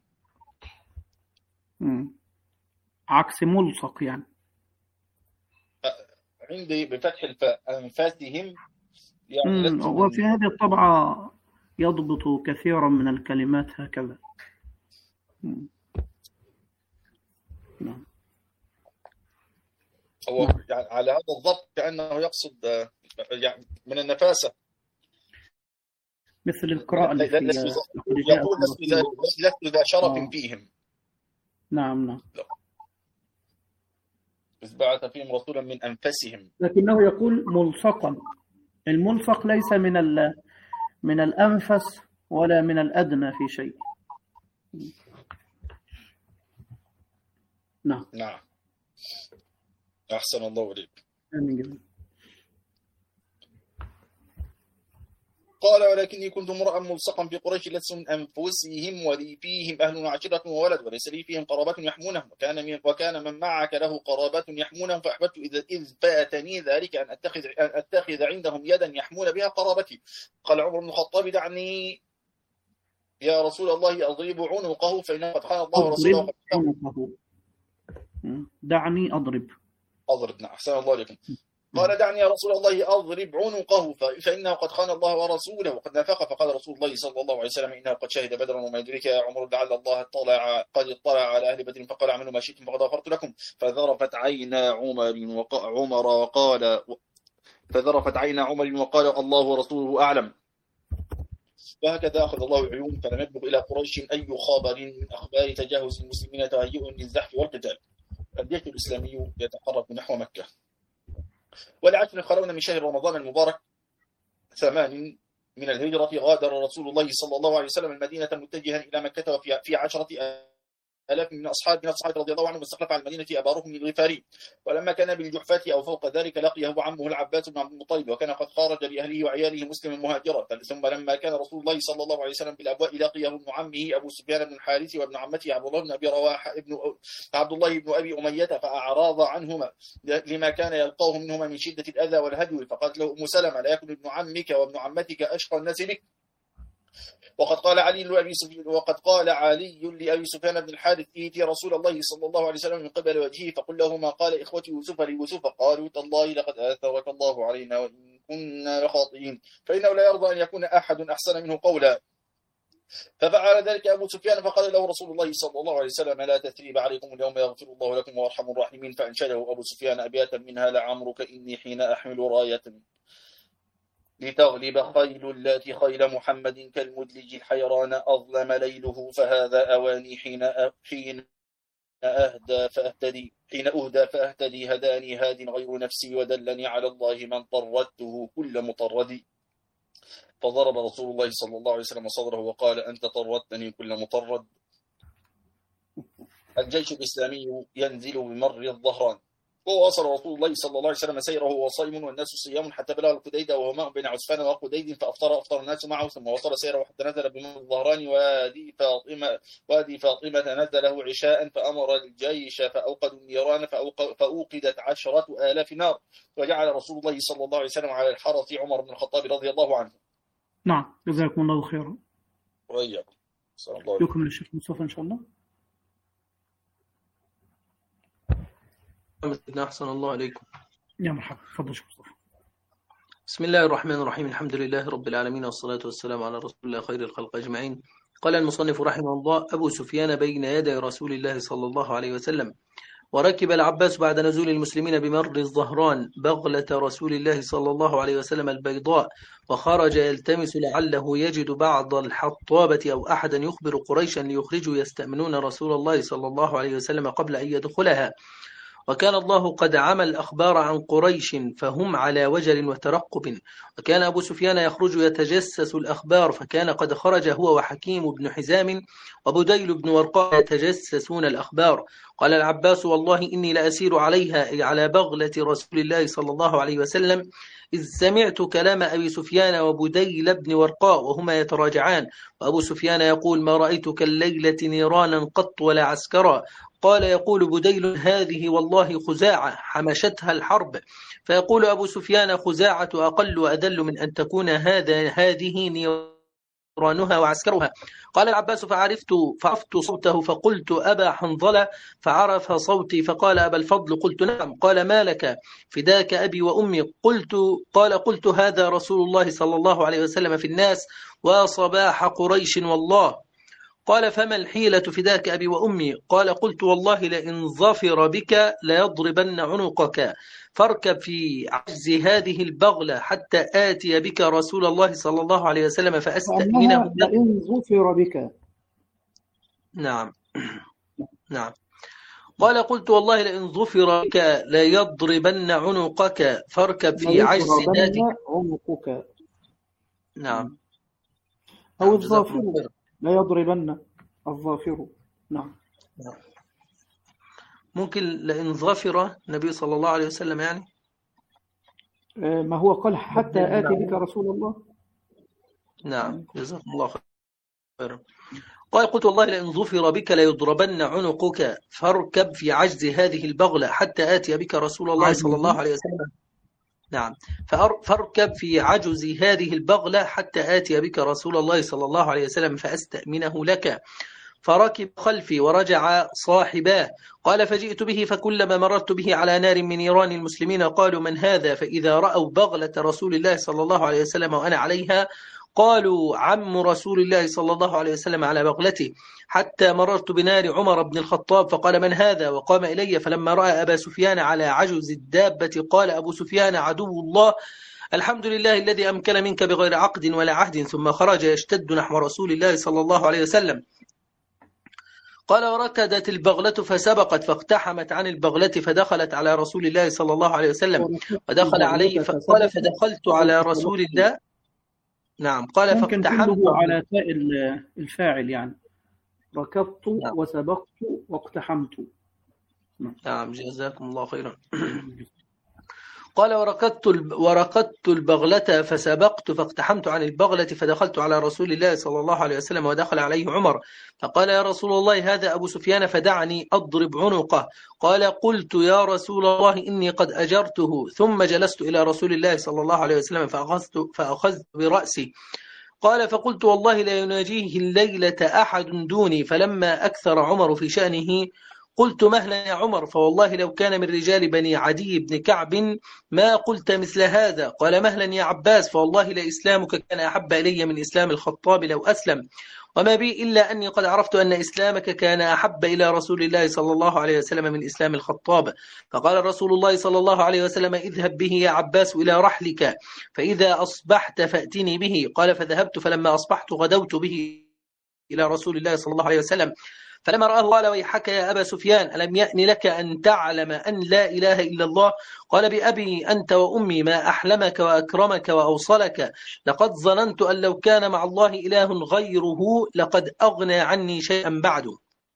عكس ملصق يعني. عندي بفتح الفاء أنفاسهم يعني لست وفي هذه الطبعة يضبط كثيرا من الكلمات هكذا. نعم. هو يعني على هذا الضبط كأنه يقصد يعني من النفاسة، مثل القراءة اللي يقول لست ذا شرف فيهم. نعم. إذ بعث فيهم رسولا من أنفسهم، لكنه يقول ملصقا. الملصق ليس من الأنفس ولا من الأدنى في شيء. نعم. أحسن الله إليك. قال ولكني كنت امرأ ملصقا في قريش لست من أنفسهم، ولي فيهم أهل وعشيرة وولد، وليس لي فيهم قرابة يحمونهم، وكان من معك له قرابة يحمونهم، فأحببت إذ فاتني ذلك أن أتخذ عندهم يدا يحمون بها قرابتي. قال عمر بن الخطاب دعني يا رسول الله أضرب عنقه فإنه قد خان الله ورسوله. دعني أضرب. نعم. أحسن الله عليكم. قال دعني يا رسول الله أضرب عنقه فإنه قد خان الله ورسوله وقد نافق. فقال رسول الله صلى الله عليه وسلم إنه قد شهد بدرا وما يدريك يا عمر لعل الله قد اطلع على أهل بدر فقال اعملوا ما شئتم فقد غفرت لكم. فذرفت عينا عمر وقال الله ورسوله أعلم. وهكذا أخذ الله العيون فلم يبلغ إلى قريش أي خبر من أخبار تجهز المسلمين تهيئ للزحف والقتال. الجيش الإسلامي يتحرك نحو مكة. ولعشر يخلون من شهر رمضان المبارك 8 من الهجرة غادر رسول الله صلى الله عليه وسلم المدينة متجها إلى مكة، وفي 10,000 من الصحابة رضي الله عنهم واستخلف على المدينة أبا ركن الغفاري. ولما كان بالجحفة أو فوق ذلك لقيه عمه العباس بن عبد المطلب، وكان قد خرج لأهله وعياله مسلما مهاجرا. ثم لما كان رسول الله صلى الله عليه وسلم بالأبواء لقيه ابن عمه أبو سفيان بن الحارث وابن عمته عبد الله بن أبي رواحة عبد الله بن أبي أمية، فأعراض عنهما لما كان يلقاه منهما من شدة الأذى والهجو. فقالت له أم سلمة لا يكن ابن عمك وابن عمتك أشقى الناس بك. وقد قال علي لأبي سفيان بن الحارث ائتي رسول الله صلى الله عليه وسلم من قبل وجهه فقل له ما قال إخوتي يوسف ليوسف. قالوا تالله لقد آثرك الله علينا وإن كنا لخاطئين، فإنه لا يرضى أن يكون أحد أحسن منه قولا. ففعل ذلك أبو سفيان فقال له رسول الله صلى الله عليه وسلم لا تثريب عليكم اليوم يغفر الله لكم وارحم الراحمين. فأنشده أبو سفيان أبياتا منها لعمرك إني حين أحمل راية لتغلب خيل اللات خيل محمد كالمدلج الحيران أظلم ليله، فهذا أواني حين أهدى فأهتدي هداني هاد غير نفسي ودلني على الله من طردته كل مطرد. فضرب رسول الله صلى الله عليه وسلم صدره وقال أنت طردتني كل مطرد. الجيش الإسلامي ينزل بمر الظهران. وواصل رسول الله صلى الله عليه وسلم سيره وهو صائم والناس صيام حتى بلغ القديد وهو ماء بين عسفان وقديد فأفطر الناس معه. ثم وصل سيره حتى نزل بمر الظهران وادي فاطمة نزله عشاء فأمر الجيش فأوقدوا النيران فأوقدت 10,000 نار. وجعل رسول الله صلى الله عليه وسلم على الحرس عمر بن الخطاب رضي الله عنه. نعم جزاكم الله خيرا. وإياكم. يكمل الشيخ مصطفى إن شاء الله. أحسن الله عليكم. يا مرحبا. تفضل شيخ مصطفى. بسم الله الرحمن الرحيم. الحمد لله رب العالمين والصلاة والسلام على رسول الله خير الخلق أجمعين. قال المصنف رحمه الله أبو سفيان بين يدي رسول الله صلى الله عليه وسلم. وركب العباس بعد نزول المسلمين بمر الظهران بغلة رسول الله صلى الله عليه وسلم البيضاء، وخرج يلتمس لعله يجد بعض الحطابة أو أحدا يخبر قريشا ليخرجوا يستأمنون رسول الله صلى الله عليه وسلم قبل أن يدخلها. وكان الله قد عمى الأخبار عن قريش فهم على وجل وترقب. وكان أبو سفيان يخرج يتجسس الأخبار، فكان قد خرج هو وحكيم بن حزام وبديل بن ورقاء يتجسسون الأخبار. قال العباس والله إني لأسير عليها أي على بغلة رسول الله صلى الله عليه وسلم إذ سمعت كلام أبي سفيان وبديل بن ورقاء وهما يتراجعان، وأبو سفيان يقول: ما رأيت كالليلة نيرانا قط ولا عسكرا. قال يقول بديل: هذه والله خزاعة حمشتها الحرب. فيقول أبو سفيان: خزاعة أقل وأذل من أن تكون هذه نيرانها وعسكرها. قال العباس: فعرفت صوته فقلت: أبا حنظلة. فعرف صوتي فقال: أبا الفضل. قلت: نعم. قال: ما لك؟ فداك أبي وأمي. قلت: هذا رسول الله صلى الله عليه وسلم في الناس وصباح قريش والله. قال: فما الحيلة فداك أبي وأمي؟ قلت: والله لئن ظفر بك ليضربن عنقك، فاركب في عجز هذه البغلة حتى آتي بك رسول الله صلى الله عليه وسلم فأستأمنه. لئن ظفر بك. نعم. نعم. قلت: والله لئن ظفر بك ليضربن عنقك، فاركب في عجز هذه عنقك. نعم. أو الظافر لا يضربن الظافر. نعم. ممكن لئن ظفر النبي صلى الله عليه وسلم يعني ما هو قال حتى آتي بك رسول الله. نعم. جزاكم الله خيرا. قلت: والله لئن ظفر بك ليضربن عنقك، فاركب في عجز هذه البغلة حتى آتي بك رسول الله صلى الله عليه وسلم. نعم. فاركب في عجز هذه البغلة حتى آتي بك رسول الله صلى الله عليه وسلم فأستأمنه لك. فركب خلفي ورجع صاحباه. قال: فجئت به فكلما مررت به على نار من نيران المسلمين قالوا: من هذا؟ فإذا رأوا بغلة رسول الله صلى الله عليه وسلم وأنا عليها قالوا: عم رسول الله صلى الله عليه وسلم على بغلته. حتى مررت بنار عمر بن الخطاب فقال: من هذا؟ وقام إلي. فلما رأى أبا سفيان على عجز الدابة قال أبو سفيان: عدو الله، الحمد لله الذي أمكن منك بغير عقد ولا عهد. ثم خرج يشتد نحو رسول الله صلى الله عليه وسلم. قال: وركدت البغلة فسبقت فاقتحمت عن البغلة فدخلت على رسول الله صلى الله عليه وسلم ودخل عليه. فقال: فدخلت على رسول الله. نعم. قال: فاقتحمت على تاء الفاعل يعني ركضت. نعم. وسبقت واقتحمت. نعم. جزاكم الله خيرا. قال: وركضت البغلة فسبقت فاقتحمت عن البغلة فدخلت على رسول الله صلى الله عليه وسلم ودخل عليه عمر فقال: يا رسول الله هذا أبو سفيان فدعني أضرب عنقه. قال: قلت: يا رسول الله إني قد أجرته. ثم جلست إلى رسول الله صلى الله عليه وسلم فأخذت برأسي. قال: فقلت: والله لا يناجيه الليلة أحد دوني. فلما أكثر عمر في شأنه قلت: مهلا يا عمر، فوالله لو كان من رجال بني عدي بن كعب ما قلت مثل هذا. قال: مهلا يا عباس، فوالله لإسلامك كان أحب إلي من إسلام الخطاب لو أسلم، وما بي إلا أني قد عرفت أن إسلامك كان أحب إلى رسول الله صلى الله عليه وسلم من إسلام الخطاب. فقال رسول الله صلى الله عليه وسلم: اذهب به يا عباس إلى رحلك، فإذا أصبحت فأتني به. قال: فذهبت، فلما أصبحت غدوت به إلى رسول الله صلى الله عليه وسلم. فلما رآه قال: ويحك يا أبا سفيان، ألم يأن لك أن تعلم أن لا إله إلا الله؟ قال: بأبي أنت وأمي ما أحلمك وأكرمك وأوصلك، لقد ظننت أن لو كان مع الله إله غيره لقد أغنى عني شيئا بعده.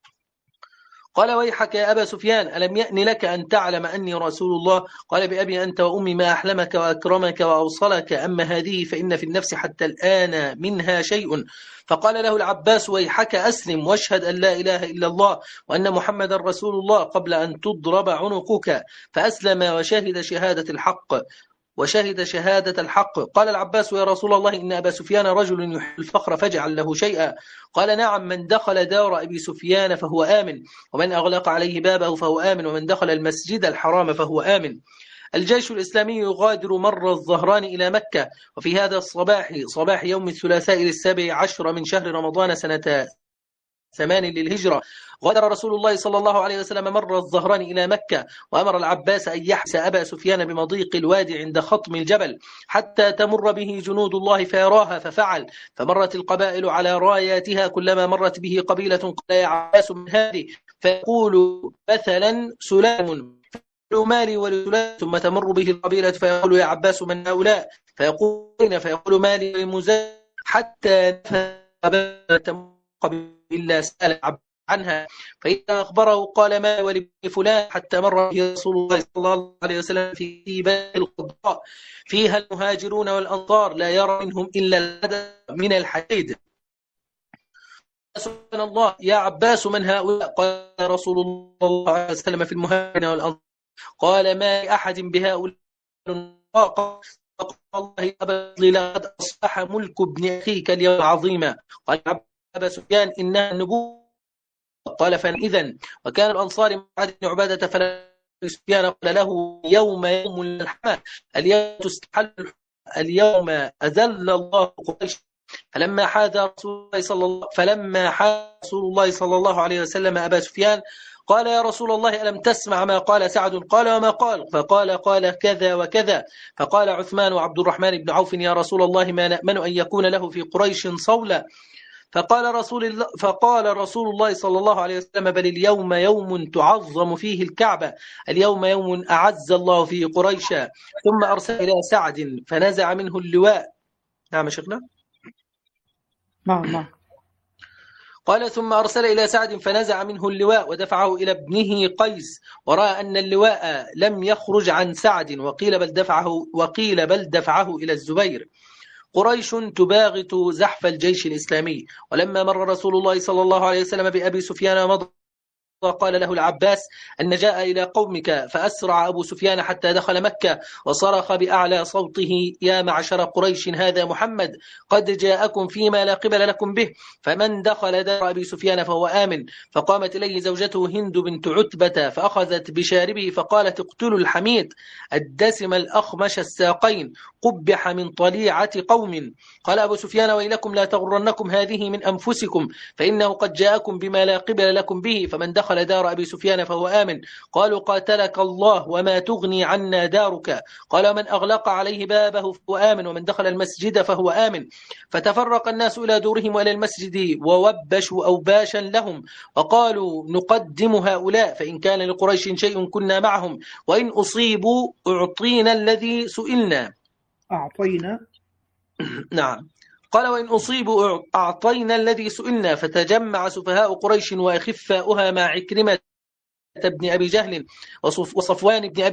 قال: ويحك يا أبا سفيان، ألم يأن لك أن تعلم أني رسول الله؟ قال: بأبي أنت وأمي ما أحلمك وأكرمك وأوصلك، أما هذه فإن في النفس حتى الآن منها شيء. فقال له العباس: ويحك أسلم واشهد أن لا إله إلا الله وأن محمد رسول الله قبل أن تضرب عنقك. فأسلم وشهد شهادة الحق. قال العباس: يا رسول الله إن أبا سفيان رجل يحب الفخر فاجعل له شيئا. قال: نعم، من دخل دار أبي سفيان فهو آمن، ومن أغلق عليه بابه فهو آمن، ومن دخل المسجد الحرام فهو آمن. الجيش الإسلامي يغادر مر الظهران إلى مكة، وفي هذا الصباح، صباح يوم الثلاثاء 17 من شهر رمضان سنة 8 للهجرة، غادر رسول الله صلى الله عليه وسلم مر الظهران إلى مكة، وأمر العباس أن يحبس أبا سفيان بمضيق الوادي عند خطم الجبل حتى تمر به جنود الله فيراها، ففعل. فمرت القبائل على راياتها، كلما مرت به قبيلة قال: يا عباس من هذه؟ فيقول مثلا: سلام، مالي ولسلام. ثم تمر به القبيلة فيقول: يا عباس من هؤلاء؟ فيقول مالي ولمزاح، حتى نفى إلا سأل عباس عنها، فإذا أخبره قال ما ولابن فلان، حتى مر به رسول الله صلى الله عليه وسلم في بئر القضاء فيها المهاجرون والأنصار لا يرى منهم إلا الهدى من الحديد. سبحان الله يا عباس من هؤلاء؟ قال رسول الله صلى الله عليه وسلم في المهاجرين والأنصار. قال ما أحد بهؤلاء قال الله أبد لقد أصبح ملك ابن أخيك اليوم عظيما. قال أبا سفيان إنها النبوة. قال فإذن وكان الأنصار مع عبد بن عبادة فلا سفيان قال له يوم الحمى اليوم تستحل اليوم أذل الله قريش. فلما حاز رسول الله صلى الله عليه وسلم أبا سفيان قال يا رسول الله ألم تسمع ما قال سعد؟ قال وما قال؟ فقال كذا وكذا. فقال عثمان وعبد الرحمن بن عوف يا رسول الله ما نأمن أن يكون له في قريش صولة. فقال رسول الله صلى الله عليه وسلم بل اليوم يوم تعظم فيه الكعبة، اليوم يوم أعز الله فيه قريشا. ثم أرسل إلى سعد فنزع منه اللواء. نعم شيخنا. نعم. قال ثم أرسل إلى سعد فنزع منه اللواء ودفعه إلى ابنه قيس، ورأى أن اللواء لم يخرج عن سعد، وقيل بل دفعه إلى الزبير. قريش تباغت زحف الجيش الإسلامي. ولما مر رسول الله صلى الله عليه وسلم بأبي سفيان مضى قال له العباس أن جاء إلى قومك، فأسرع أبو سفيان حتى دخل مكة وصرخ بأعلى صوته يا معشر قريش هذا محمد قد جاءكم فيما لا قبل لكم به. فمن دخل دار أبي سفيان فهو آمن. فقامت إليه زوجته هند بنت عتبة فأخذت بشاربه فقالت اقتلوا الحميد الدسم الأخمش الساقين قبح من طليعة قوم. قال أبو سفيان ويلكم لا تغرنكم هذه من أنفسكم فإنه قد جاءكم بما لا قبل لكم به. فمن دخل دار أبي سفيان فهو آمن. قالوا قاتلك الله وما تغني عنا دارك. قال من أغلق عليه بابه فهو آمن، ومن دخل المسجد فهو آمن. فتفرق الناس إلى دورهم وإلى المسجد ووبشوا أوباشا لهم وقالوا نقدم هؤلاء فإن كان لقريش شيء كنا معهم وإن أصيبوا أعطينا الذي سئلنا. أعطينا. نعم. قال وإن أصيبوا أعطينا الذي سئلنا. فتجمع سفهاء قريش وأخفاؤها مع عكرمة بن أبي جهل وصفوان بن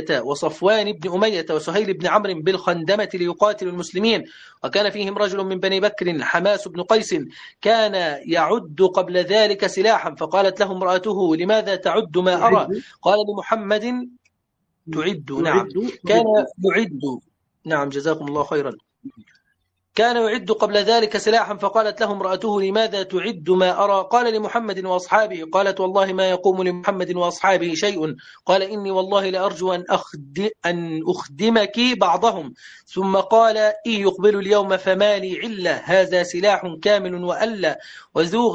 أمية وسهيل بن عمرو بالخندمة ليقاتلوا المسلمين. وكان فيهم رجل من بني بكر حماس بن قيس كان يعد قبل ذلك سلاحا. فقالت له امرأته لماذا تعد ما أرى؟ قال لمحمد تعد. نعم كان يعد. نعم جزاكم الله خيرا. كان يعد قبل ذلك سلاحا. فقالت له امرأته لماذا تعد ما أرى؟ قال لمحمد وأصحابه. قالت والله ما يقوم لمحمد وأصحابه شيء. قال إني والله لأرجو أن أخدمك بعضهم. ثم قال إن يقبل اليوم فما لي علة هذا سلاح كامل وألا وذو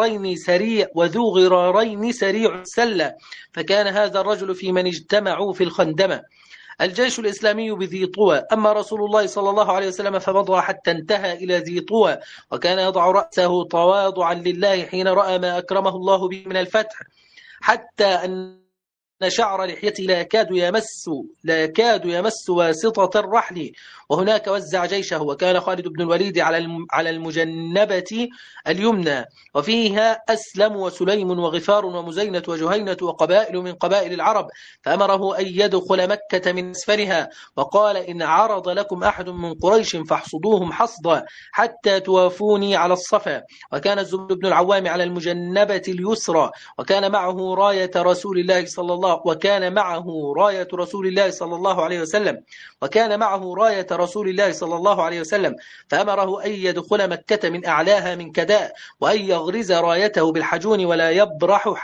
غرارين سريع السلة. فكان هذا الرجل في من اجتمعوا في الخندمة. الجيش الإسلامي بذي طوى. أما رسول الله صلى الله عليه وسلم فمضى حتى انتهى إلى ذي طوى، وكان يضع رأسه تواضعا لله حين رأى ما أكرمه الله به من الفتح، حتى أن شعر لحيته لا يكاد يمس واسطة الرحل. وهناك وزع جيشه. وكان خالد بن الوليد على المجنبة اليمنى، وفيها أسلم وسليم وغفار ومزينة وجهينة وقبائل من قبائل العرب. فأمره أن يدخل مكة من أسفلها، وقال إن عرض لكم أحد من قريش فاحصدوهم حصدا حتى توافوني على الصفا. وكان الزبير بن العوام على المجنبة اليسرى، وكان معه راية رسول الله صلى الله عليه وسلم. فأمره أن يدخل مكة من أعلاها من كداء، وأن يغرز رايته بالحجون ولا يبرح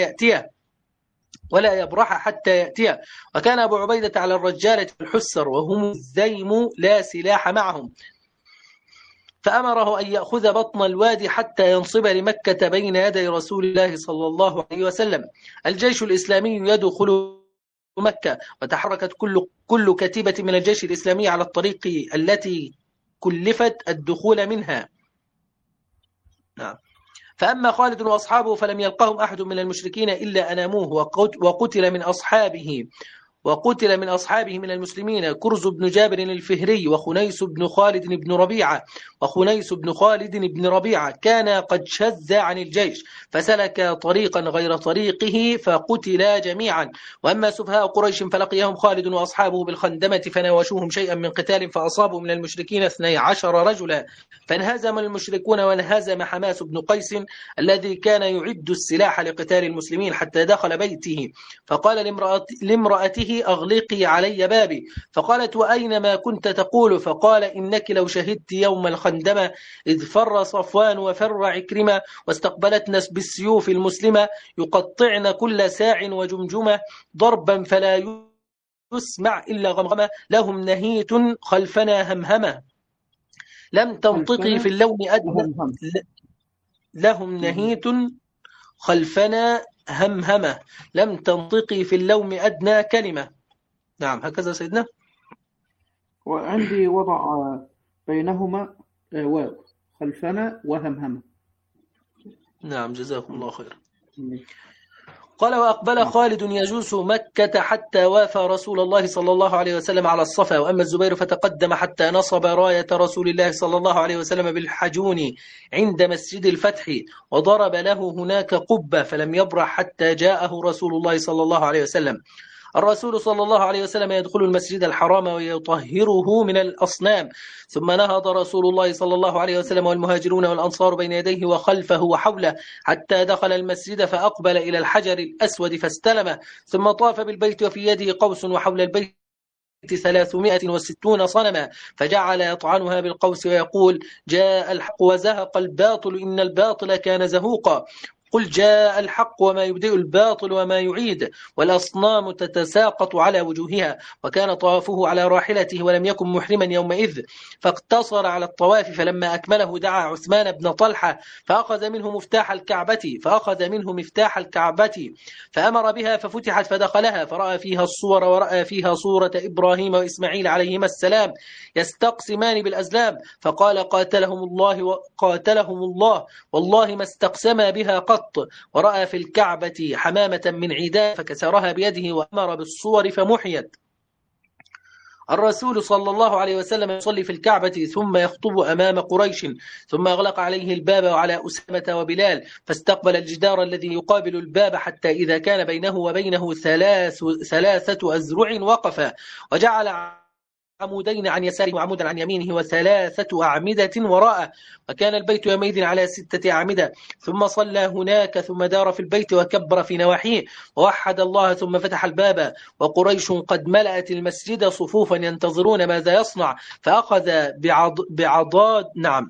حتى يأتيه. وكان أبو عبيدة على الرجالة الحسر وهم الزيم لا سلاح معهم. فأمره أن يأخذ بطن الوادي حتى ينصب لمكة بين يدي رسول الله صلى الله عليه وسلم. الجيش الإسلامي يدخل مكة، وتحركت كل كتيبة من الجيش الإسلامي على الطريق التي كلفت الدخول منها. نعم. فأما خالد وأصحابه فلم يلقهم أحد من المشركين إلا أناموه وقتل من أصحابه وقتل من أصحابه من المسلمين كرز بن جابر الفهري وخنيس بن خالد بن ربيعة كان قد شذ عن الجيش فسلك طريقا غير طريقه فقتلا جميعا. وأما سفهاء قريش فلقيهم خالد وأصحابه بالخندمة فناوشوهم شيئا من قتال فأصابوا من المشركين 12 رجلا فانهزم المشركون وانهزم حماس بن قيس الذي كان يعد السلاح لقتال المسلمين حتى دخل بيته فقال لامرأته أغلقي علي بابي فقالت وأين ما كنت تقول فقال إنك لو شهدت يوم الخندمة إذ فر صفوان وفر عكرمة واستقبلتنا بالسيوف المسلمة يقطعن كل ساع وجمجمة ضربا فلا يسمع إلا غمغمة لهم نهيت خلفنا همهمة لم تنطقي في اللوم أدنى لهم نهيت خلفنا همهمة لم تنطقي في اللوم أدنى كلمة. نعم هكذا سيدنا. وعندي وضع بينهما واو خلفنا وهمهمة. نعم جزاكم الله خير. قال وأقبل خالد يجوس مكة حتى وافى رسول الله صلى الله عليه وسلم على الصفا. وأما الزبير فتقدم حتى نصب راية رسول الله صلى الله عليه وسلم بالحجون عند مسجد الفتح وضرب له هناك قبة فلم يبرح حتى جاءه رسول الله صلى الله عليه وسلم. الرسول صلى الله عليه وسلم يدخل المسجد الحرام ويطهره من الأصنام ثم نهض رسول الله صلى الله عليه وسلم والمهاجرون والأنصار بين يديه وخلفه وحوله حتى دخل المسجد فأقبل إلى الحجر الأسود فاستلمه ثم طاف بالبيت وفي يده قوس وحول البيت 360 صنما فجعل يطعنها بالقوس ويقول جاء الحق وزهق الباطل إن الباطل كان زهوقا قل جاء الحق وما يبدئ الباطل وما يعيد والأصنام تتساقط على وجوهها. وكان طوافه على راحلته ولم يكن محرما يومئذ فاقتصر على الطواف فلما أكمله دعا عثمان بن طلحة فأخذ منه مفتاح الكعبة فأمر بها ففتحت فدخلها فرأى فيها الصور ورأى فيها صورة إبراهيم وإسماعيل عليهما السلام يستقسمان بالأزلام فقال قاتلهم الله والله ما استقسما بها قط. ورأى في الكعبة حمامة من عيدان فكسرها بيده وأمر بالصور فمحيت. الرسول صلى الله عليه وسلم يصلي في الكعبة ثم يخطب أمام قريش ثم أغلق عليه الباب وعلى أسامة وبلال فاستقبل الجدار الذي يقابل الباب حتى إذا كان بينه وبينه 3 أزرع وقف وجعل عمودين عن يساره وعمودا عن يمينه و3 أعمدة وراءه وكان البيت يومئذ على 6 أعمدة ثم صلى هناك ثم دار في البيت وكبر في نواحيه ووحد الله ثم فتح الباب وقريش قد ملأت المسجد صفوفا ينتظرون ماذا يصنع فأخذ بعضاد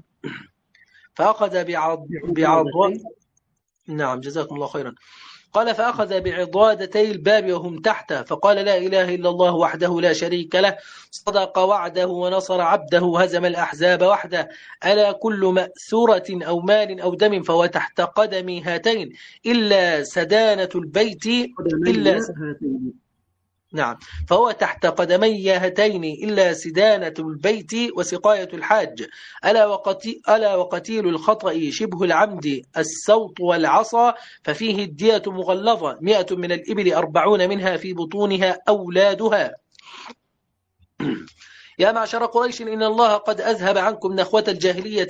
نعم جزاكم الله خيرا. قال فأخذ بعضادتي الباب وهم تحته فقال لا إله إلا الله وحده لا شريك له صدق وعده ونصر عبده هزم الأحزاب وحده ألا كل مأثورة أو مال أو دم فهو تحت قدمي هاتين إلا سدانة البيت فهو تحت قدمي هاتين إلا سدانة البيت وسقاية الحاج ألا وقتيل الخطأ شبه العمد السوط والعصا ففيه الدية مغلظة 100 من الإبل 40 منها في بطونها أولادها. يا معشر قريش إن الله قد أذهب عنكم نخوة الجاهلية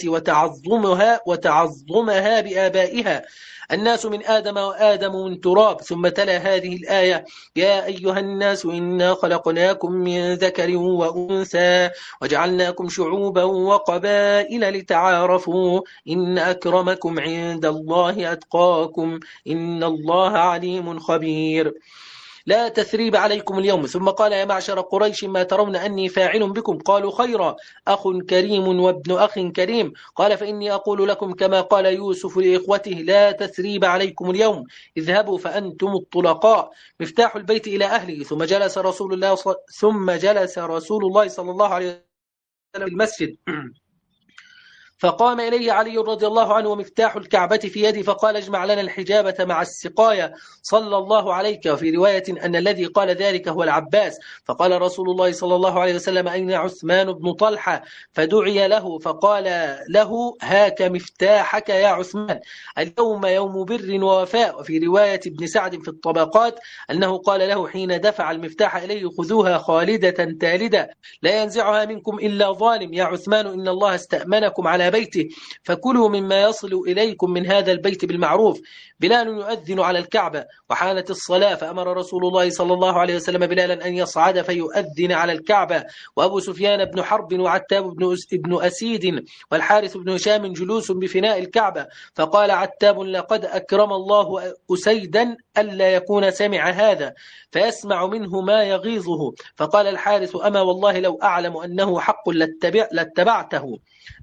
وتعظمها بآبائها الناس من آدم وآدم من تراب ثم تلا هذه الآية يا أيها الناس إنا خلقناكم من ذكر وأنثى وجعلناكم شعوبا وقبائل لتعارفوا إن أكرمكم عند الله أتقاكم إن الله عليم خبير. لا تثريب عليكم اليوم. ثم قال يا معشر قريش ما ترون أني فاعل بكم قالوا خيرا أخ كريم وابن أخ كريم قال فإني أقول لكم كما قال يوسف لإخوته لا تثريب عليكم اليوم اذهبوا فأنتم الطلقاء مفتاح البيت إلى أهله. ثم جلس رسول الله صلى الله عليه وسلم في المسجد فقام إليه علي رضي الله عنه ومفتاح الكعبة في يدي فقال اجمع لنا الحجابة مع السقاية صلى الله عليك. وفي رواية أن الذي قال ذلك هو العباس. فقال رسول الله صلى الله عليه وسلم أين عثمان بن طلحة؟ فدعي له فقال له هاك مفتاحك يا عثمان، اليوم يوم بر ووفاء. وفي رواية ابن سعد في الطبقات أنه قال له حين دفع المفتاح إليه خذوها خالدة تالدة لا ينزعها منكم إلا ظالم، يا عثمان إن الله استأمنكم على بيته فكلوا مما يصل إليكم من هذا البيت بالمعروف. بلال يؤذن على الكعبة وحانت الصلاة فأمر رسول الله صلى الله عليه وسلم بلالا أن يصعد فيؤذن على الكعبة. وأبو سفيان بن حرب وعتاب بن أسيد والحارث بن هشام جلوس بفناء الكعبة. فقال عتاب لقد أكرم الله أسيدا ألا يكون سمع هذا فيسمع منه ما يغيظه. فقال الحارث أما والله لو أعلم أنه حق لاتبعته.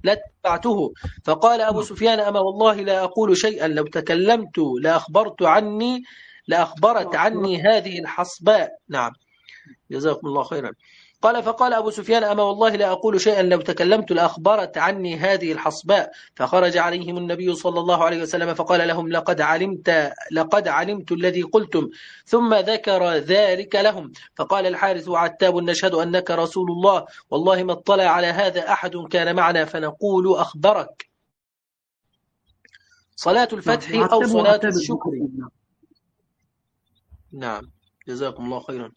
فقال أبو سفيان أما والله لا أقول شيئا لو تكلمت لأخبرت عني هذه الحصباء. نعم جزاكم الله خيرا. قال فقال أبو سفيان أما والله لا أقول شيئا لو تكلمت لأخبرت عني هذه الحصباء. فخرج عليهم النبي صلى الله عليه وسلم فقال لهم لقد علمت الذي قلتم، ثم ذكر ذلك لهم. فقال الحارث وعتاب نشهد أنك رسول الله والله ما اطلع على هذا أحد كان معنا فنقول أخبرك. صلاة الفتح أو صلاة الشكر. نعم جزاكم الله خيرا.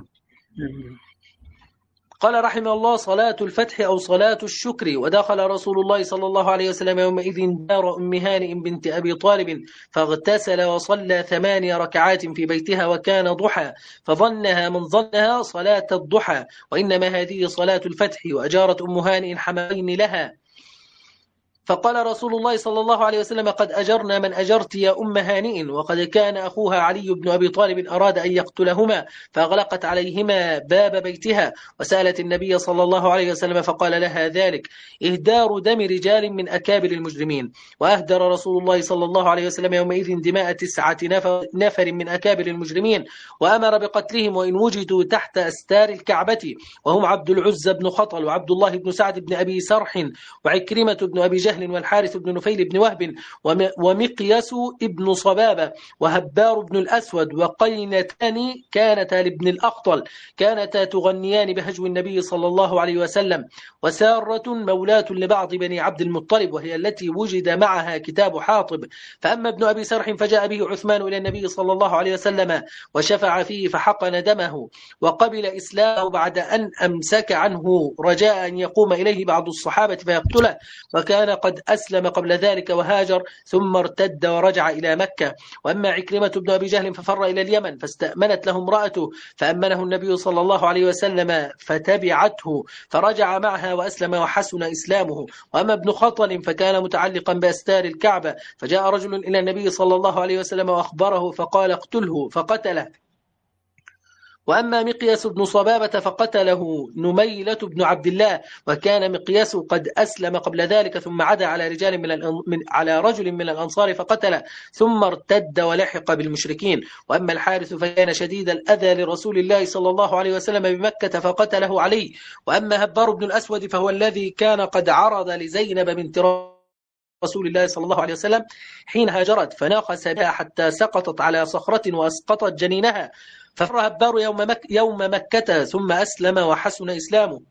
قال رحمه الله صلاة الفتح أو صلاة الشكر. ودخل رسول الله صلى الله عليه وسلم يومئذ دار أم هانئ بنت أبي طالب فاغتسل وصلى 8 ركعات في بيتها وكان ضحى فظنها من ظنها صلاة الضحى وإنما هذه صلاة الفتح. وأجارت أم هانئ حمامين لها فقال رسول الله صلى الله عليه وسلم قد أجرنا من أجرت يا أم هانئ. وقد كان أخوها علي بن أبي طالب أراد أن يقتلهما فأغلقت عليهما باب بيتها وسألت النبي صلى الله عليه وسلم فقال لها ذلك إهدار دم رجال من أكابر المجرمين. وأهدر رسول الله صلى الله عليه وسلم يومئذ دماء 9 نفر من أكابر المجرمين وأمر بقتلهم وإن وجدوا تحت أستار الكعبة وهم عبد العزى بن خطل وعبد الله بن سعد بن أبي سرح وعكرمة بن أبي جهل والحارث بن نفيل بن وهب ومقياس ابن صبابة وهبار بن الأسود وقينتان كانتا لابن الأخطل كانتا تغنيان بهجو النبي صلى الله عليه وسلم وسارة مولاة لبعض بني عبد المطلب وهي التي وجد معها كتاب حاطب. فأما ابن أبي سرح فجاء به عثمان إلى النبي صلى الله عليه وسلم وشفع فيه فحقن دمه وقبل إسلامه بعد أن أمسك عنه رجاء أن يقوم إليه بعض الصحابة فيقتله وكان قد أسلم قبل ذلك وهاجر ثم ارتد ورجع إلى مكة. وأما عكرمة بن أبي جهل ففر إلى اليمن فاستأمنت له امرأته فأمنه النبي صلى الله عليه وسلم فتبعته فرجع معها وأسلم وحسن إسلامه. وأما ابن خطل فكان متعلقا بأستار الكعبة فجاء رجل إلى النبي صلى الله عليه وسلم وأخبره فقال اقتله فقتله. وأما مقياس بن صبابة فقتله نميلة بن عبد الله وكان مقياس قد أسلم قبل ذلك ثم عدا على رجل من الأنصار فقتله ثم ارتد ولحق بالمشركين. وأما الحارث فكان شديد الأذى لرسول الله صلى الله عليه وسلم بمكة فقتله علي. وأما هبار بن الأسود فهو الذي كان قد عرض لزينب بنت رسول الله صلى الله عليه وسلم حين هاجرت فناقص بها حتى سقطت على صخرة وأسقطت جنينها ففر هبار يوم مكة ثم أسلم وحسن إسلامه.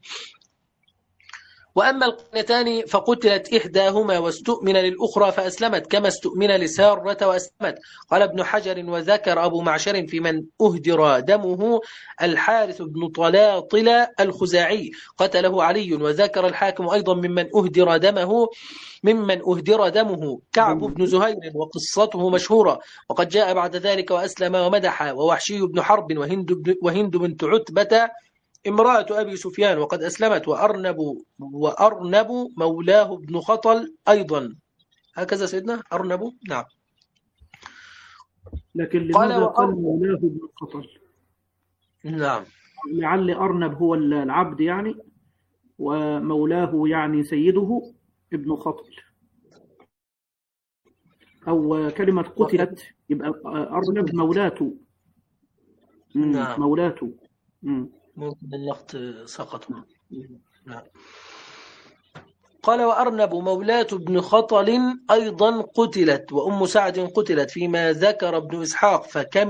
وأما القنتان فقتلت إحداهما واستؤمن للأخرى فأسلمت كما استؤمن لسارة وأسلمت. قال ابن حجر وذكر أبو معشر في من أهدر دمه الحارث بن طلاطل الخزاعي قتله علي. وذكر الحاكم أيضا ممن أهدر دمه كعب بن زهير وقصته مشهورة وقد جاء بعد ذلك وأسلم ومدح ووحشي بن حرب وهند بنت عتبة امرأة أبي سفيان وقد أسلمت وأرنب مولاه بن خطل أيضا. هكذا سيدنا أرنب. نعم. لكن لماذا قال مولاه بن خطل؟ نعم لعل أرنب هو العبد يعني ومولاه يعني سيده ابن خطل أو كلمة قتلت يبقى أرنب مولاته. نعم. مولاته. ممكن اللفظ سقط. نعم. قال وأرنب مولاة بن خطل أيضا قتلت، وأم سعد قتلت، فيما ذكر ابن إسحاق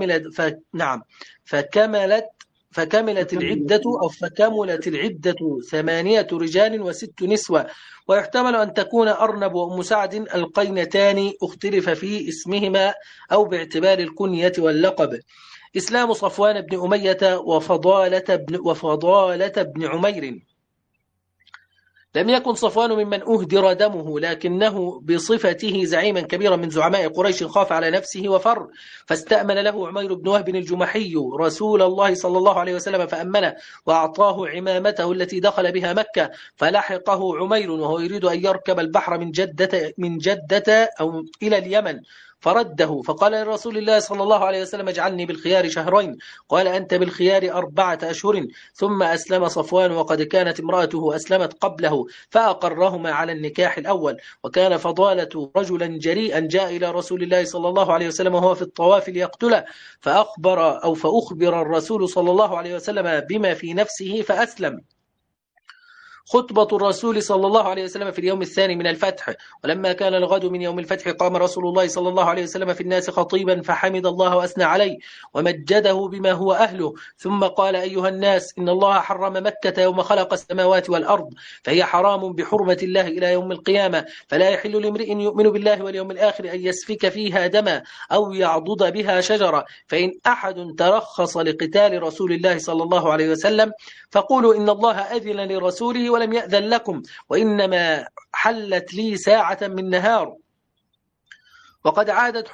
فكملت العدة 8 رجال و6 نسوة. ويحتمل أن تكون أرنب وأم سعد القينتان اختلف في اسمهما أو باعتبار الكنية واللقب. إسلام صفوان بن أمية وفضالة بن عمير. لم يكن صفوان ممن أهدر دمه، لكنه بصفته زعيما كبيرا من زعماء قريش خاف على نفسه وفر، فاستأمن له عمير بن وهب الجمحي رسول الله صلى الله عليه وسلم فأمنه وأعطاه عمامته التي دخل بها مكة، فلحقه عمير وهو يريد أن يركب البحر من جدة أو إلى اليمن، فرده، فقال لرسول الله صلى الله عليه وسلم اجعلني بالخيار شهرين، قال أنت بالخيار 4 أشهر. ثم أسلم صفوان، وقد كانت امرأته أسلمت قبله، فأقرهما على النكاح الأول. وكان فضالة رجلا جريئا جاء إلى رسول الله صلى الله عليه وسلم وهو في الطواف ليقتله، فأخبر الرسول صلى الله عليه وسلم بما في نفسه فأسلم. خطبة الرسول صلى الله عليه وسلم في اليوم الثاني من الفتح. ولما كان الغد من يوم الفتح قام رسول الله صلى الله عليه وسلم في الناس خطيبا، فحمد الله وأثنى عليه ومجده بما هو أهله، ثم قال أيها الناس إن الله حرم مكة يوم خلق السماوات والأرض، فهي حرام بحرمة الله إلى يوم القيامة، فلا يحل لامرئ يؤمن بالله واليوم الآخر أن يسفك فيها دما أو يعضد بها شجرة، فإن أحد ترخص لقتال رسول الله صلى الله عليه وسلم فقولوا إن الله أذن لرسوله ولم يأذن لكم، وإنما حلت لي ساعة من نهار، وقد عادت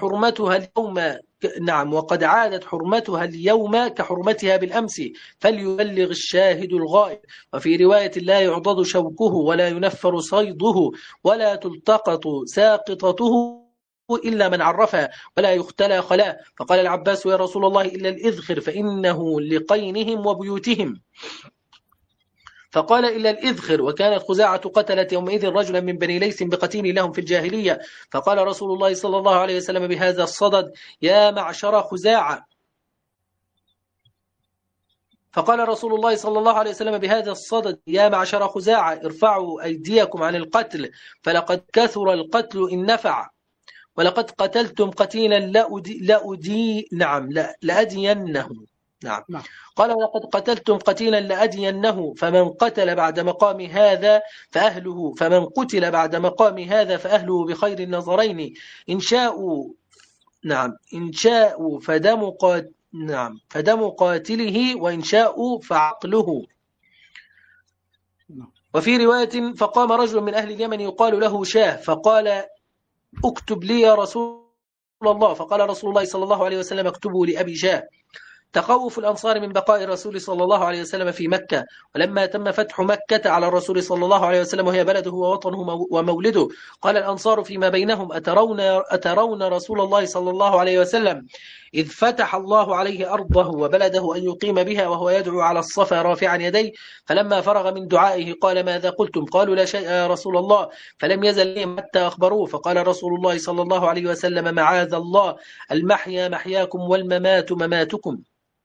حرمتها اليوم كحرمتها بالأمس، فليبلغ الشاهد الغائب. وفي رواية لا يعضد شوكه ولا ينفر صيده ولا تلتقط ساقطته إلا من عرفها ولا يختلى خلاء. فقال العباس يا رسول الله إلا الإذخر فإنه لقينهم وبيوتهم، فقال إلا الإذخر. وكانت خزاعة قتلت يومئذ رجلا من بني ليث بقتيل لهم في الجاهلية، فقال رسول الله صلى الله عليه وسلم بهذا الصدد يا معشر خزاعة، ارفعوا أيديكم عن القتل، فلقد كثر القتل إن نفع، ولقد قتلتم قتيلا لأدينه. نعم. قال ولقد قتلتم قتيلا لأدينه، فمن قتل بعد مقام هذا فأهله بخير النظرين، إن شاءوا فدم قاتله، وإن شاءوا فعقله. وفي رواية فقام رجل من أهل اليمن يقال له شاه، فقال اكتب لي يا رسول الله، فقال رسول الله صلى الله عليه وسلم اكتبوا لأبي شاه. تخوف الأنصار من بقاء الرسول صلى الله عليه وسلم في مكة. ولما تم فتح مكة على الرسول صلى الله عليه وسلم وهي بلده ووطنه ومولده، قال الأنصار فيما بينهم أترون رسول الله صلى الله عليه وسلم إذ فتح الله عليه أرضه وبلده أن يقيم بها وهو يدعو على الصفا رافعا يديه، فلما فرغ من دعائه قال ماذا قلتم؟ قالوا لا شيء يا رسول الله، فلم يزل لهم حتى أخبروه، فقال رسول الله صلى الله عليه وسلم معاذ الله، المحيا محياكم والممات مماتكم.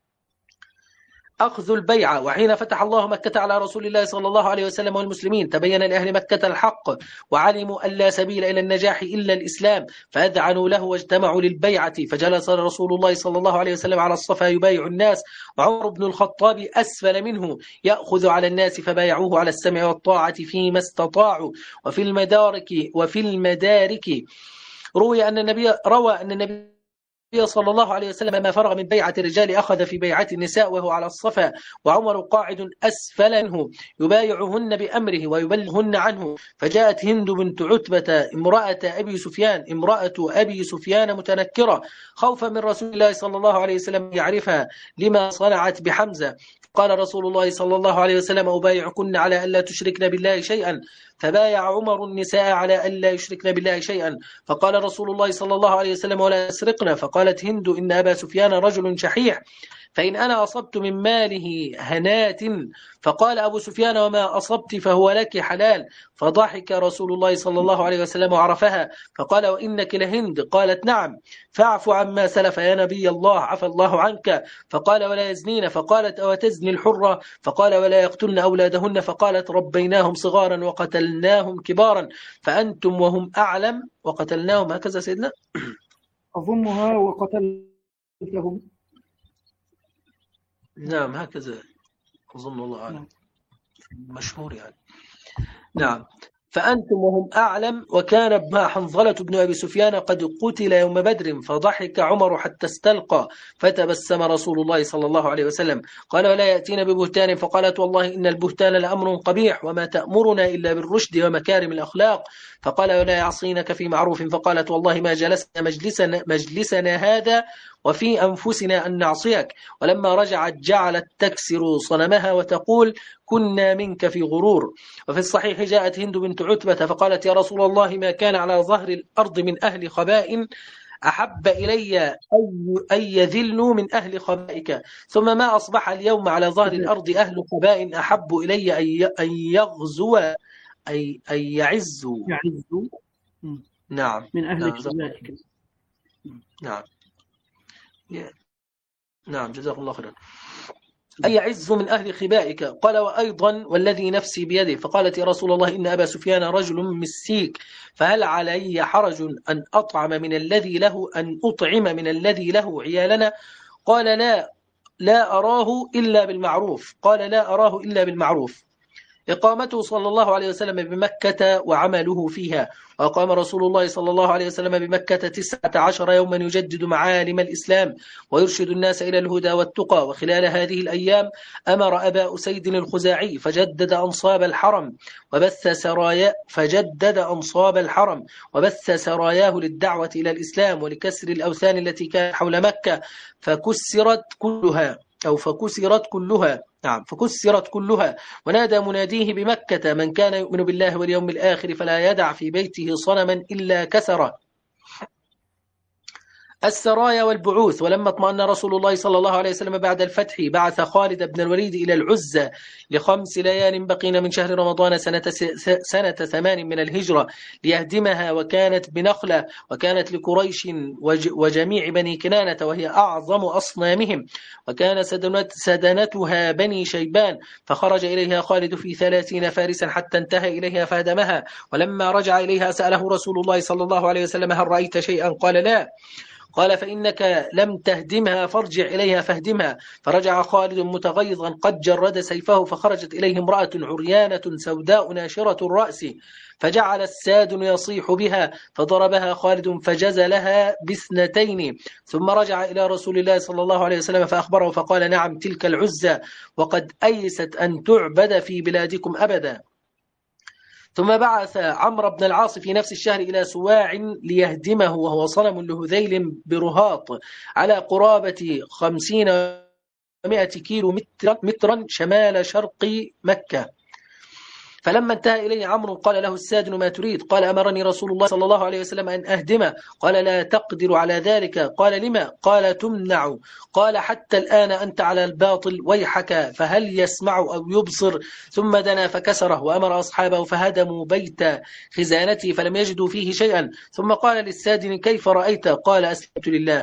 أخذ البيعة. وحين فتح الله مكة على رسول الله صلى الله عليه وسلم والمسلمين تبين لأهل مكة الحق، وعلموا أن لا سبيل إلى النجاح إلا الإسلام، فأذعنوا له واجتمعوا للبيعة، فجلس رسول الله صلى الله عليه وسلم على الصفا يبايع الناس، وعمر بن الخطاب أسفل منه يأخذ على الناس، فبايعوه على السمع والطاعة فيما استطاعوا. وفي المدارك روى أن النبي صلى الله عليه وسلم ما فرغ من بيعة الرجال أخذ في بيعة النساء وهو على الصفا، وعمر قاعد أسفل منه يبايعهن بأمره ويبلغهن عنه. فجاءت هند بنت عتبة امرأة أبي سفيان متنكرة خوفا من رسول الله صلى الله عليه وسلم يعرفها لما صنعت بحمزة، قال رسول الله صلى الله عليه وسلم أبايعكن على ألا تشركن بالله شيئا، فبايع عمر النساء على ألا يشركن بالله شيئا، فقال رسول الله صلى الله عليه وسلم ولا يسرقن، فقالت هند إن أبا سفيان رجل شحيح، فإن أنا أصبت من ماله هنات. فقال أبو سفيان: وما أصبت فهو لك حلال. فضحك رسول الله صلى الله عليه وسلم وعرفها، فقال: وإنك لهند؟ قالت: نعم. فاعف عما سلف يا نبي الله، عفى الله عنك. فقال: ولا يزنين؟ فقالت: أو تزني الحرة؟ فقال: ولا يقتلن أولادهن؟ فقالت: ربيناهم صغارا وقتلناهم كبارا، فأنتم وهم أعلم. وقتلناهم، هكذا سيدنا أظنها وقتلتهم. نعم هكذا أظن، الله أعلم، مشهور يعني. نعم. فأنتم وهم أعلم. وكان مع حنظلة بن أبي سفيان قد قتل يوم بدر، فضحك عمر حتى استلقى، فتبسم رسول الله صلى الله عليه وسلم. قال: ولا يأتين ببهتان؟ فقالت: والله إن البهتان لأمر قبيح، وما تأمرنا إلا بالرشد ومكارم الأخلاق. فقال: ولا يعصينك في معروف؟ فقالت: والله ما جلسنا مجلسنا هذا وفي أنفسنا أن نعصيك. ولما رجعت جعلت تكسر صنمها وتقول: كنا منك في غرور. وفي الصحيح جاءت هند بنت عتبة فقالت: يا رسول الله، ما كان على ظهر الأرض من أهل خباء أحب إلي أن يذلوا من أهل خبائك، ثم ما أصبح اليوم على ظهر الأرض أهل خباء أحب إلي أن يغزوا أن يعزوا. نعم من أهل خبائك. نعم نعم، جزاكم الله خيرا. أي يعز من أهل خبائك. قال: وأيضا والذي نفسي بيده. فقالت: يا رسول الله، إن أبا سفيان رجل مسيك، فهل علي حرج أن أطعم من الذي له عيالنا؟ قال: لا أراه إلا بالمعروف. قال: لا أراه إلا بالمعروف. إقامته صلى الله عليه وسلم بمكة وعمله فيها. وأقام رسول الله صلى الله عليه وسلم بمكة 19 يوما يجدد معالم الإسلام ويرشد الناس إلى الهدى والتقى. وخلال هذه الأيام أمر أبا أسيد الخزاعي فجدد أنصاب الحرم وبث سراياه للدعوة إلى الإسلام ولكسر الأوثان التي كانت حول مكة، فكسرت كلها. ونادى مناديه بمكة: من كان يؤمن بالله واليوم الآخر فلا يدع في بيته صنما إلا كسره. السرايا والبعوث. ولما اطمأن رسول الله صلى الله عليه وسلم بعد الفتح، بعث خالد بن الوليد إلى العزة ل5 ليال بقين من شهر رمضان سنة 8 من الهجرة ليهدمها، وكانت بنخلة، وكانت لقريش وجميع بني كنانة، وهي أعظم أصنامهم، وكان سدنتها بني شيبان. فخرج إليها خالد في 30 فارسا حتى انتهى إليها فهدمها. ولما رجع إليها سأله رسول الله صلى الله عليه وسلم: هل رأيت شيئا؟ قال: لا. قال: فإنك لم تهدمها، فارجع إليها فاهدمها. فرجع خالد متغيظا قد جرد سيفه، فخرجت إليه امرأة عريانة سوداء ناشرة الرأس، فجعل الساد يصيح بها، فضربها خالد فجزلها ب2، ثم رجع إلى رسول الله صلى الله عليه وسلم فأخبره فقال: نعم، تلك العزة، وقد أيست أن تعبد في بلادكم أبدا. ثم بعث عمرو بن العاص في نفس الشهر إلى سواع ليهدمه، وهو صنم لهذيل برهاط على قرابة 50-100 كيلو مترا شمال شرق مكة. فلما انتهى إليه عمرو قال له السادن: ما تريد؟ قال: أمرني رسول الله صلى الله عليه وسلم أن أهدمه. قال: لا تقدر على ذلك. قال: لما؟ قال: تمنع. قال: حتى الآن أنت على الباطل، ويحك، فهل يسمع أو يبصر؟ ثم دنا فكسره، وأمر أصحابه فهدموا بيت خزانته فلم يجدوا فيه شيئا. ثم قال للسادن: كيف رأيت؟ قال: أسلمت لله.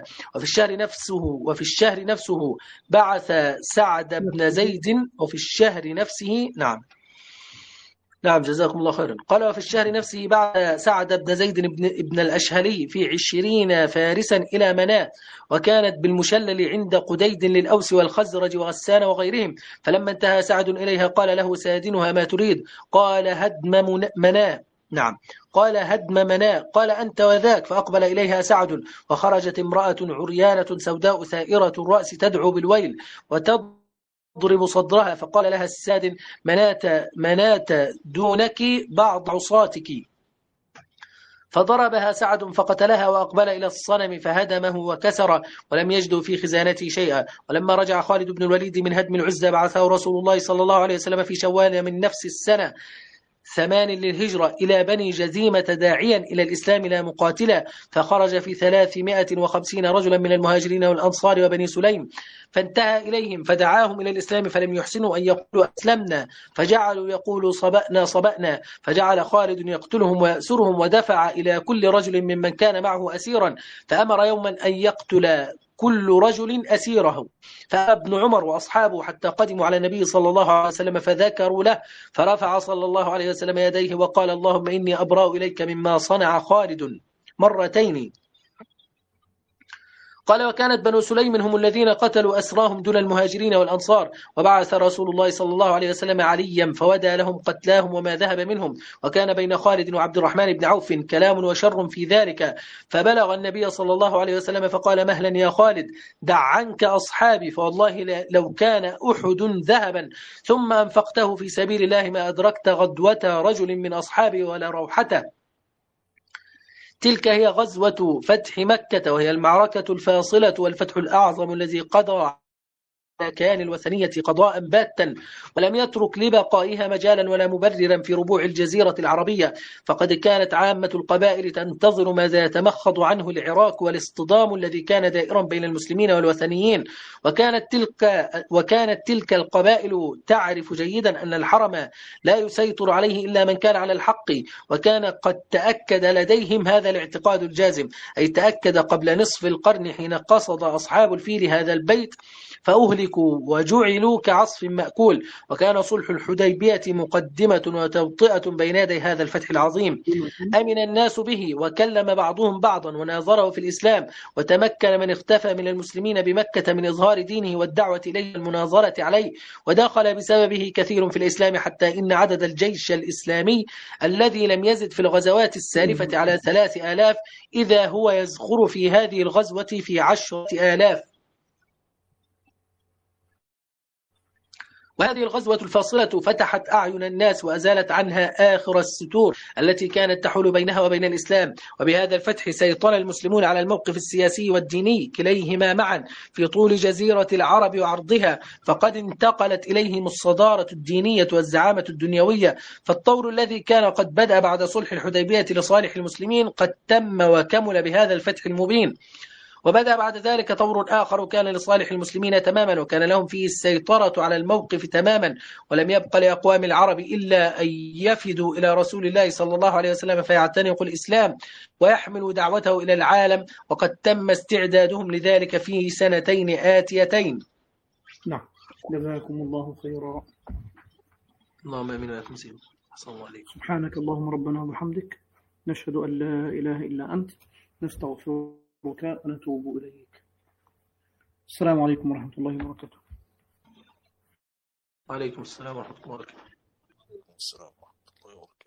وفي الشهر نفسه بعث سعد بن زيد. وفي الشهر نفسه نعم جزاكم الله خيرا. قال: وفي الشهر نفسه بعد سعد بن زيد بن الأشهلي في 20 فارسا إلى مناة، وكانت بالمشلل عند قديد للأوس والخزرج وغسان وغيرهم. فلما انتهى سعد إليها قال له سادنها: ما تريد؟ قال: هدم مناة. نعم. قال: هدم مناة. قال: أنت وذاك. فأقبل إليها سعد، وخرجت امرأة عريانة سوداء ثائرة الرأس تدعو بالويل وتضرب صدرها. فقال لها السادن: مناة دونك بعض عصاتك. فضربها سعد فقتلها، وأقبل إلى الصنم فهدمه وكسر، ولم يجدوا في خزانته شيئا. ولما رجع خالد بن الوليد من هدم العزة بعثه رسول الله صلى الله عليه وسلم في شوال من نفس السنة 8 للهجرة إلى بني جزيمة داعيا إلى الإسلام لا مقاتلا، فخرج في 350 رجلا من المهاجرين والأنصار وبني سليم، فانتهى إليهم فدعاهم إلى الإسلام فلم يحسنوا أن يقولوا أسلمنا، فجعلوا يقولوا صبأنا صبأنا، فجعل خالد يقتلهم ويأسرهم، ودفع إلى كل رجل ممن كان معه أسيرا، فأمر يوما أن يقتل كل رجل أسيره، فابن عمر وأصحابه حتى قدموا على النبي صلى الله عليه وسلم فذكروا له، فرفع صلى الله عليه وسلم يديه وقال اللهم إني أبرأ إليك مما صنع خالد مرتين. قال وكانت بنو سليم هم الذين قتلوا أسراهم دون المهاجرين والأنصار، وبعث رسول الله صلى الله عليه وسلم عليا فودى لهم قتلاهم وما ذهب منهم، وكان بين خالد وعبد الرحمن بن عوف كلام وشر في ذلك، فبلغ النبي صلى الله عليه وسلم فقال مهلا يا خالد دع عنك أصحابي، فوالله لو كان أحد ذهبا ثم أنفقته في سبيل الله ما أدركت غدوة رجل من أصحابي ولا روحته. تلك هي غزوة فتح مكة، وهي المعركة الفاصلة والفتح الأعظم الذي قضى كان الوثنية قضاء باتا، ولم يترك لبقائها مجالا ولا مبررا في ربوع الجزيرة العربية، فقد كانت عامة القبائل تنتظر ماذا يتمخض عنه العراق والاصطدام الذي كان دائرا بين المسلمين والوثنيين، وكانت تلك القبائل تعرف جيدا أن الحرم لا يسيطر عليه إلا من كان على الحق، وكان قد تأكد لديهم هذا الاعتقاد الجازم، أي تأكد قبل نصف القرن حين قصد أصحاب الفيل هذا البيت فأهلكوا وجعلوا كعصف مأكول، وكان صلح الحديبية مقدمة وتوطئة بين يدي هذا الفتح العظيم. أمن الناس به وكلم بعضهم بعضا وناظره في الإسلام، وتمكن من اختفى من المسلمين بمكة من إظهار دينه والدعوة إليه المناظرة عليه، ودخل بسببه كثير في الإسلام، حتى إن عدد الجيش الإسلامي الذي لم يزد في الغزوات السالفة على 3000 إذا هو يزخر في هذه الغزوة في 10,000. وهذه الغزوة الفاصلة فتحت أعين الناس وأزالت عنها آخر الستور التي كانت تحول بينها وبين الإسلام، وبهذا الفتح سيطر المسلمون على الموقف السياسي والديني كليهما معا في طول جزيرة العرب وعرضها، فقد انتقلت إليهم الصدارة الدينية والزعامة الدنيوية، فالطور الذي كان قد بدأ بعد صلح الحديبية لصالح المسلمين قد تم وكمل بهذا الفتح المبين. وبدأ بعد ذلك طور آخر كان لصالح المسلمين تماما، وكان لهم فيه السيطرة على الموقف تماما، ولم يبق لأقوام العرب إلا أن يفدوا إلى رسول الله صلى الله عليه وسلم فيعتنقوا الإسلام ويحملوا دعوته إلى العالم، وقد تم استعدادهم لذلك في 2 آتيتين. نعم، جزاكم الله خيرا. اللهم آمين وياكم سيدنا. السلام عليكم. سبحانك اللهم ربنا وبحمدك، نشهد أن لا إله إلا أنت، نستغفرك ونتوب إليك. السلام عليكم ورحمة الله وبركاته. وعليكم السلام ورحمة الله وبركاته. السلام ورحمة الله وبركاته.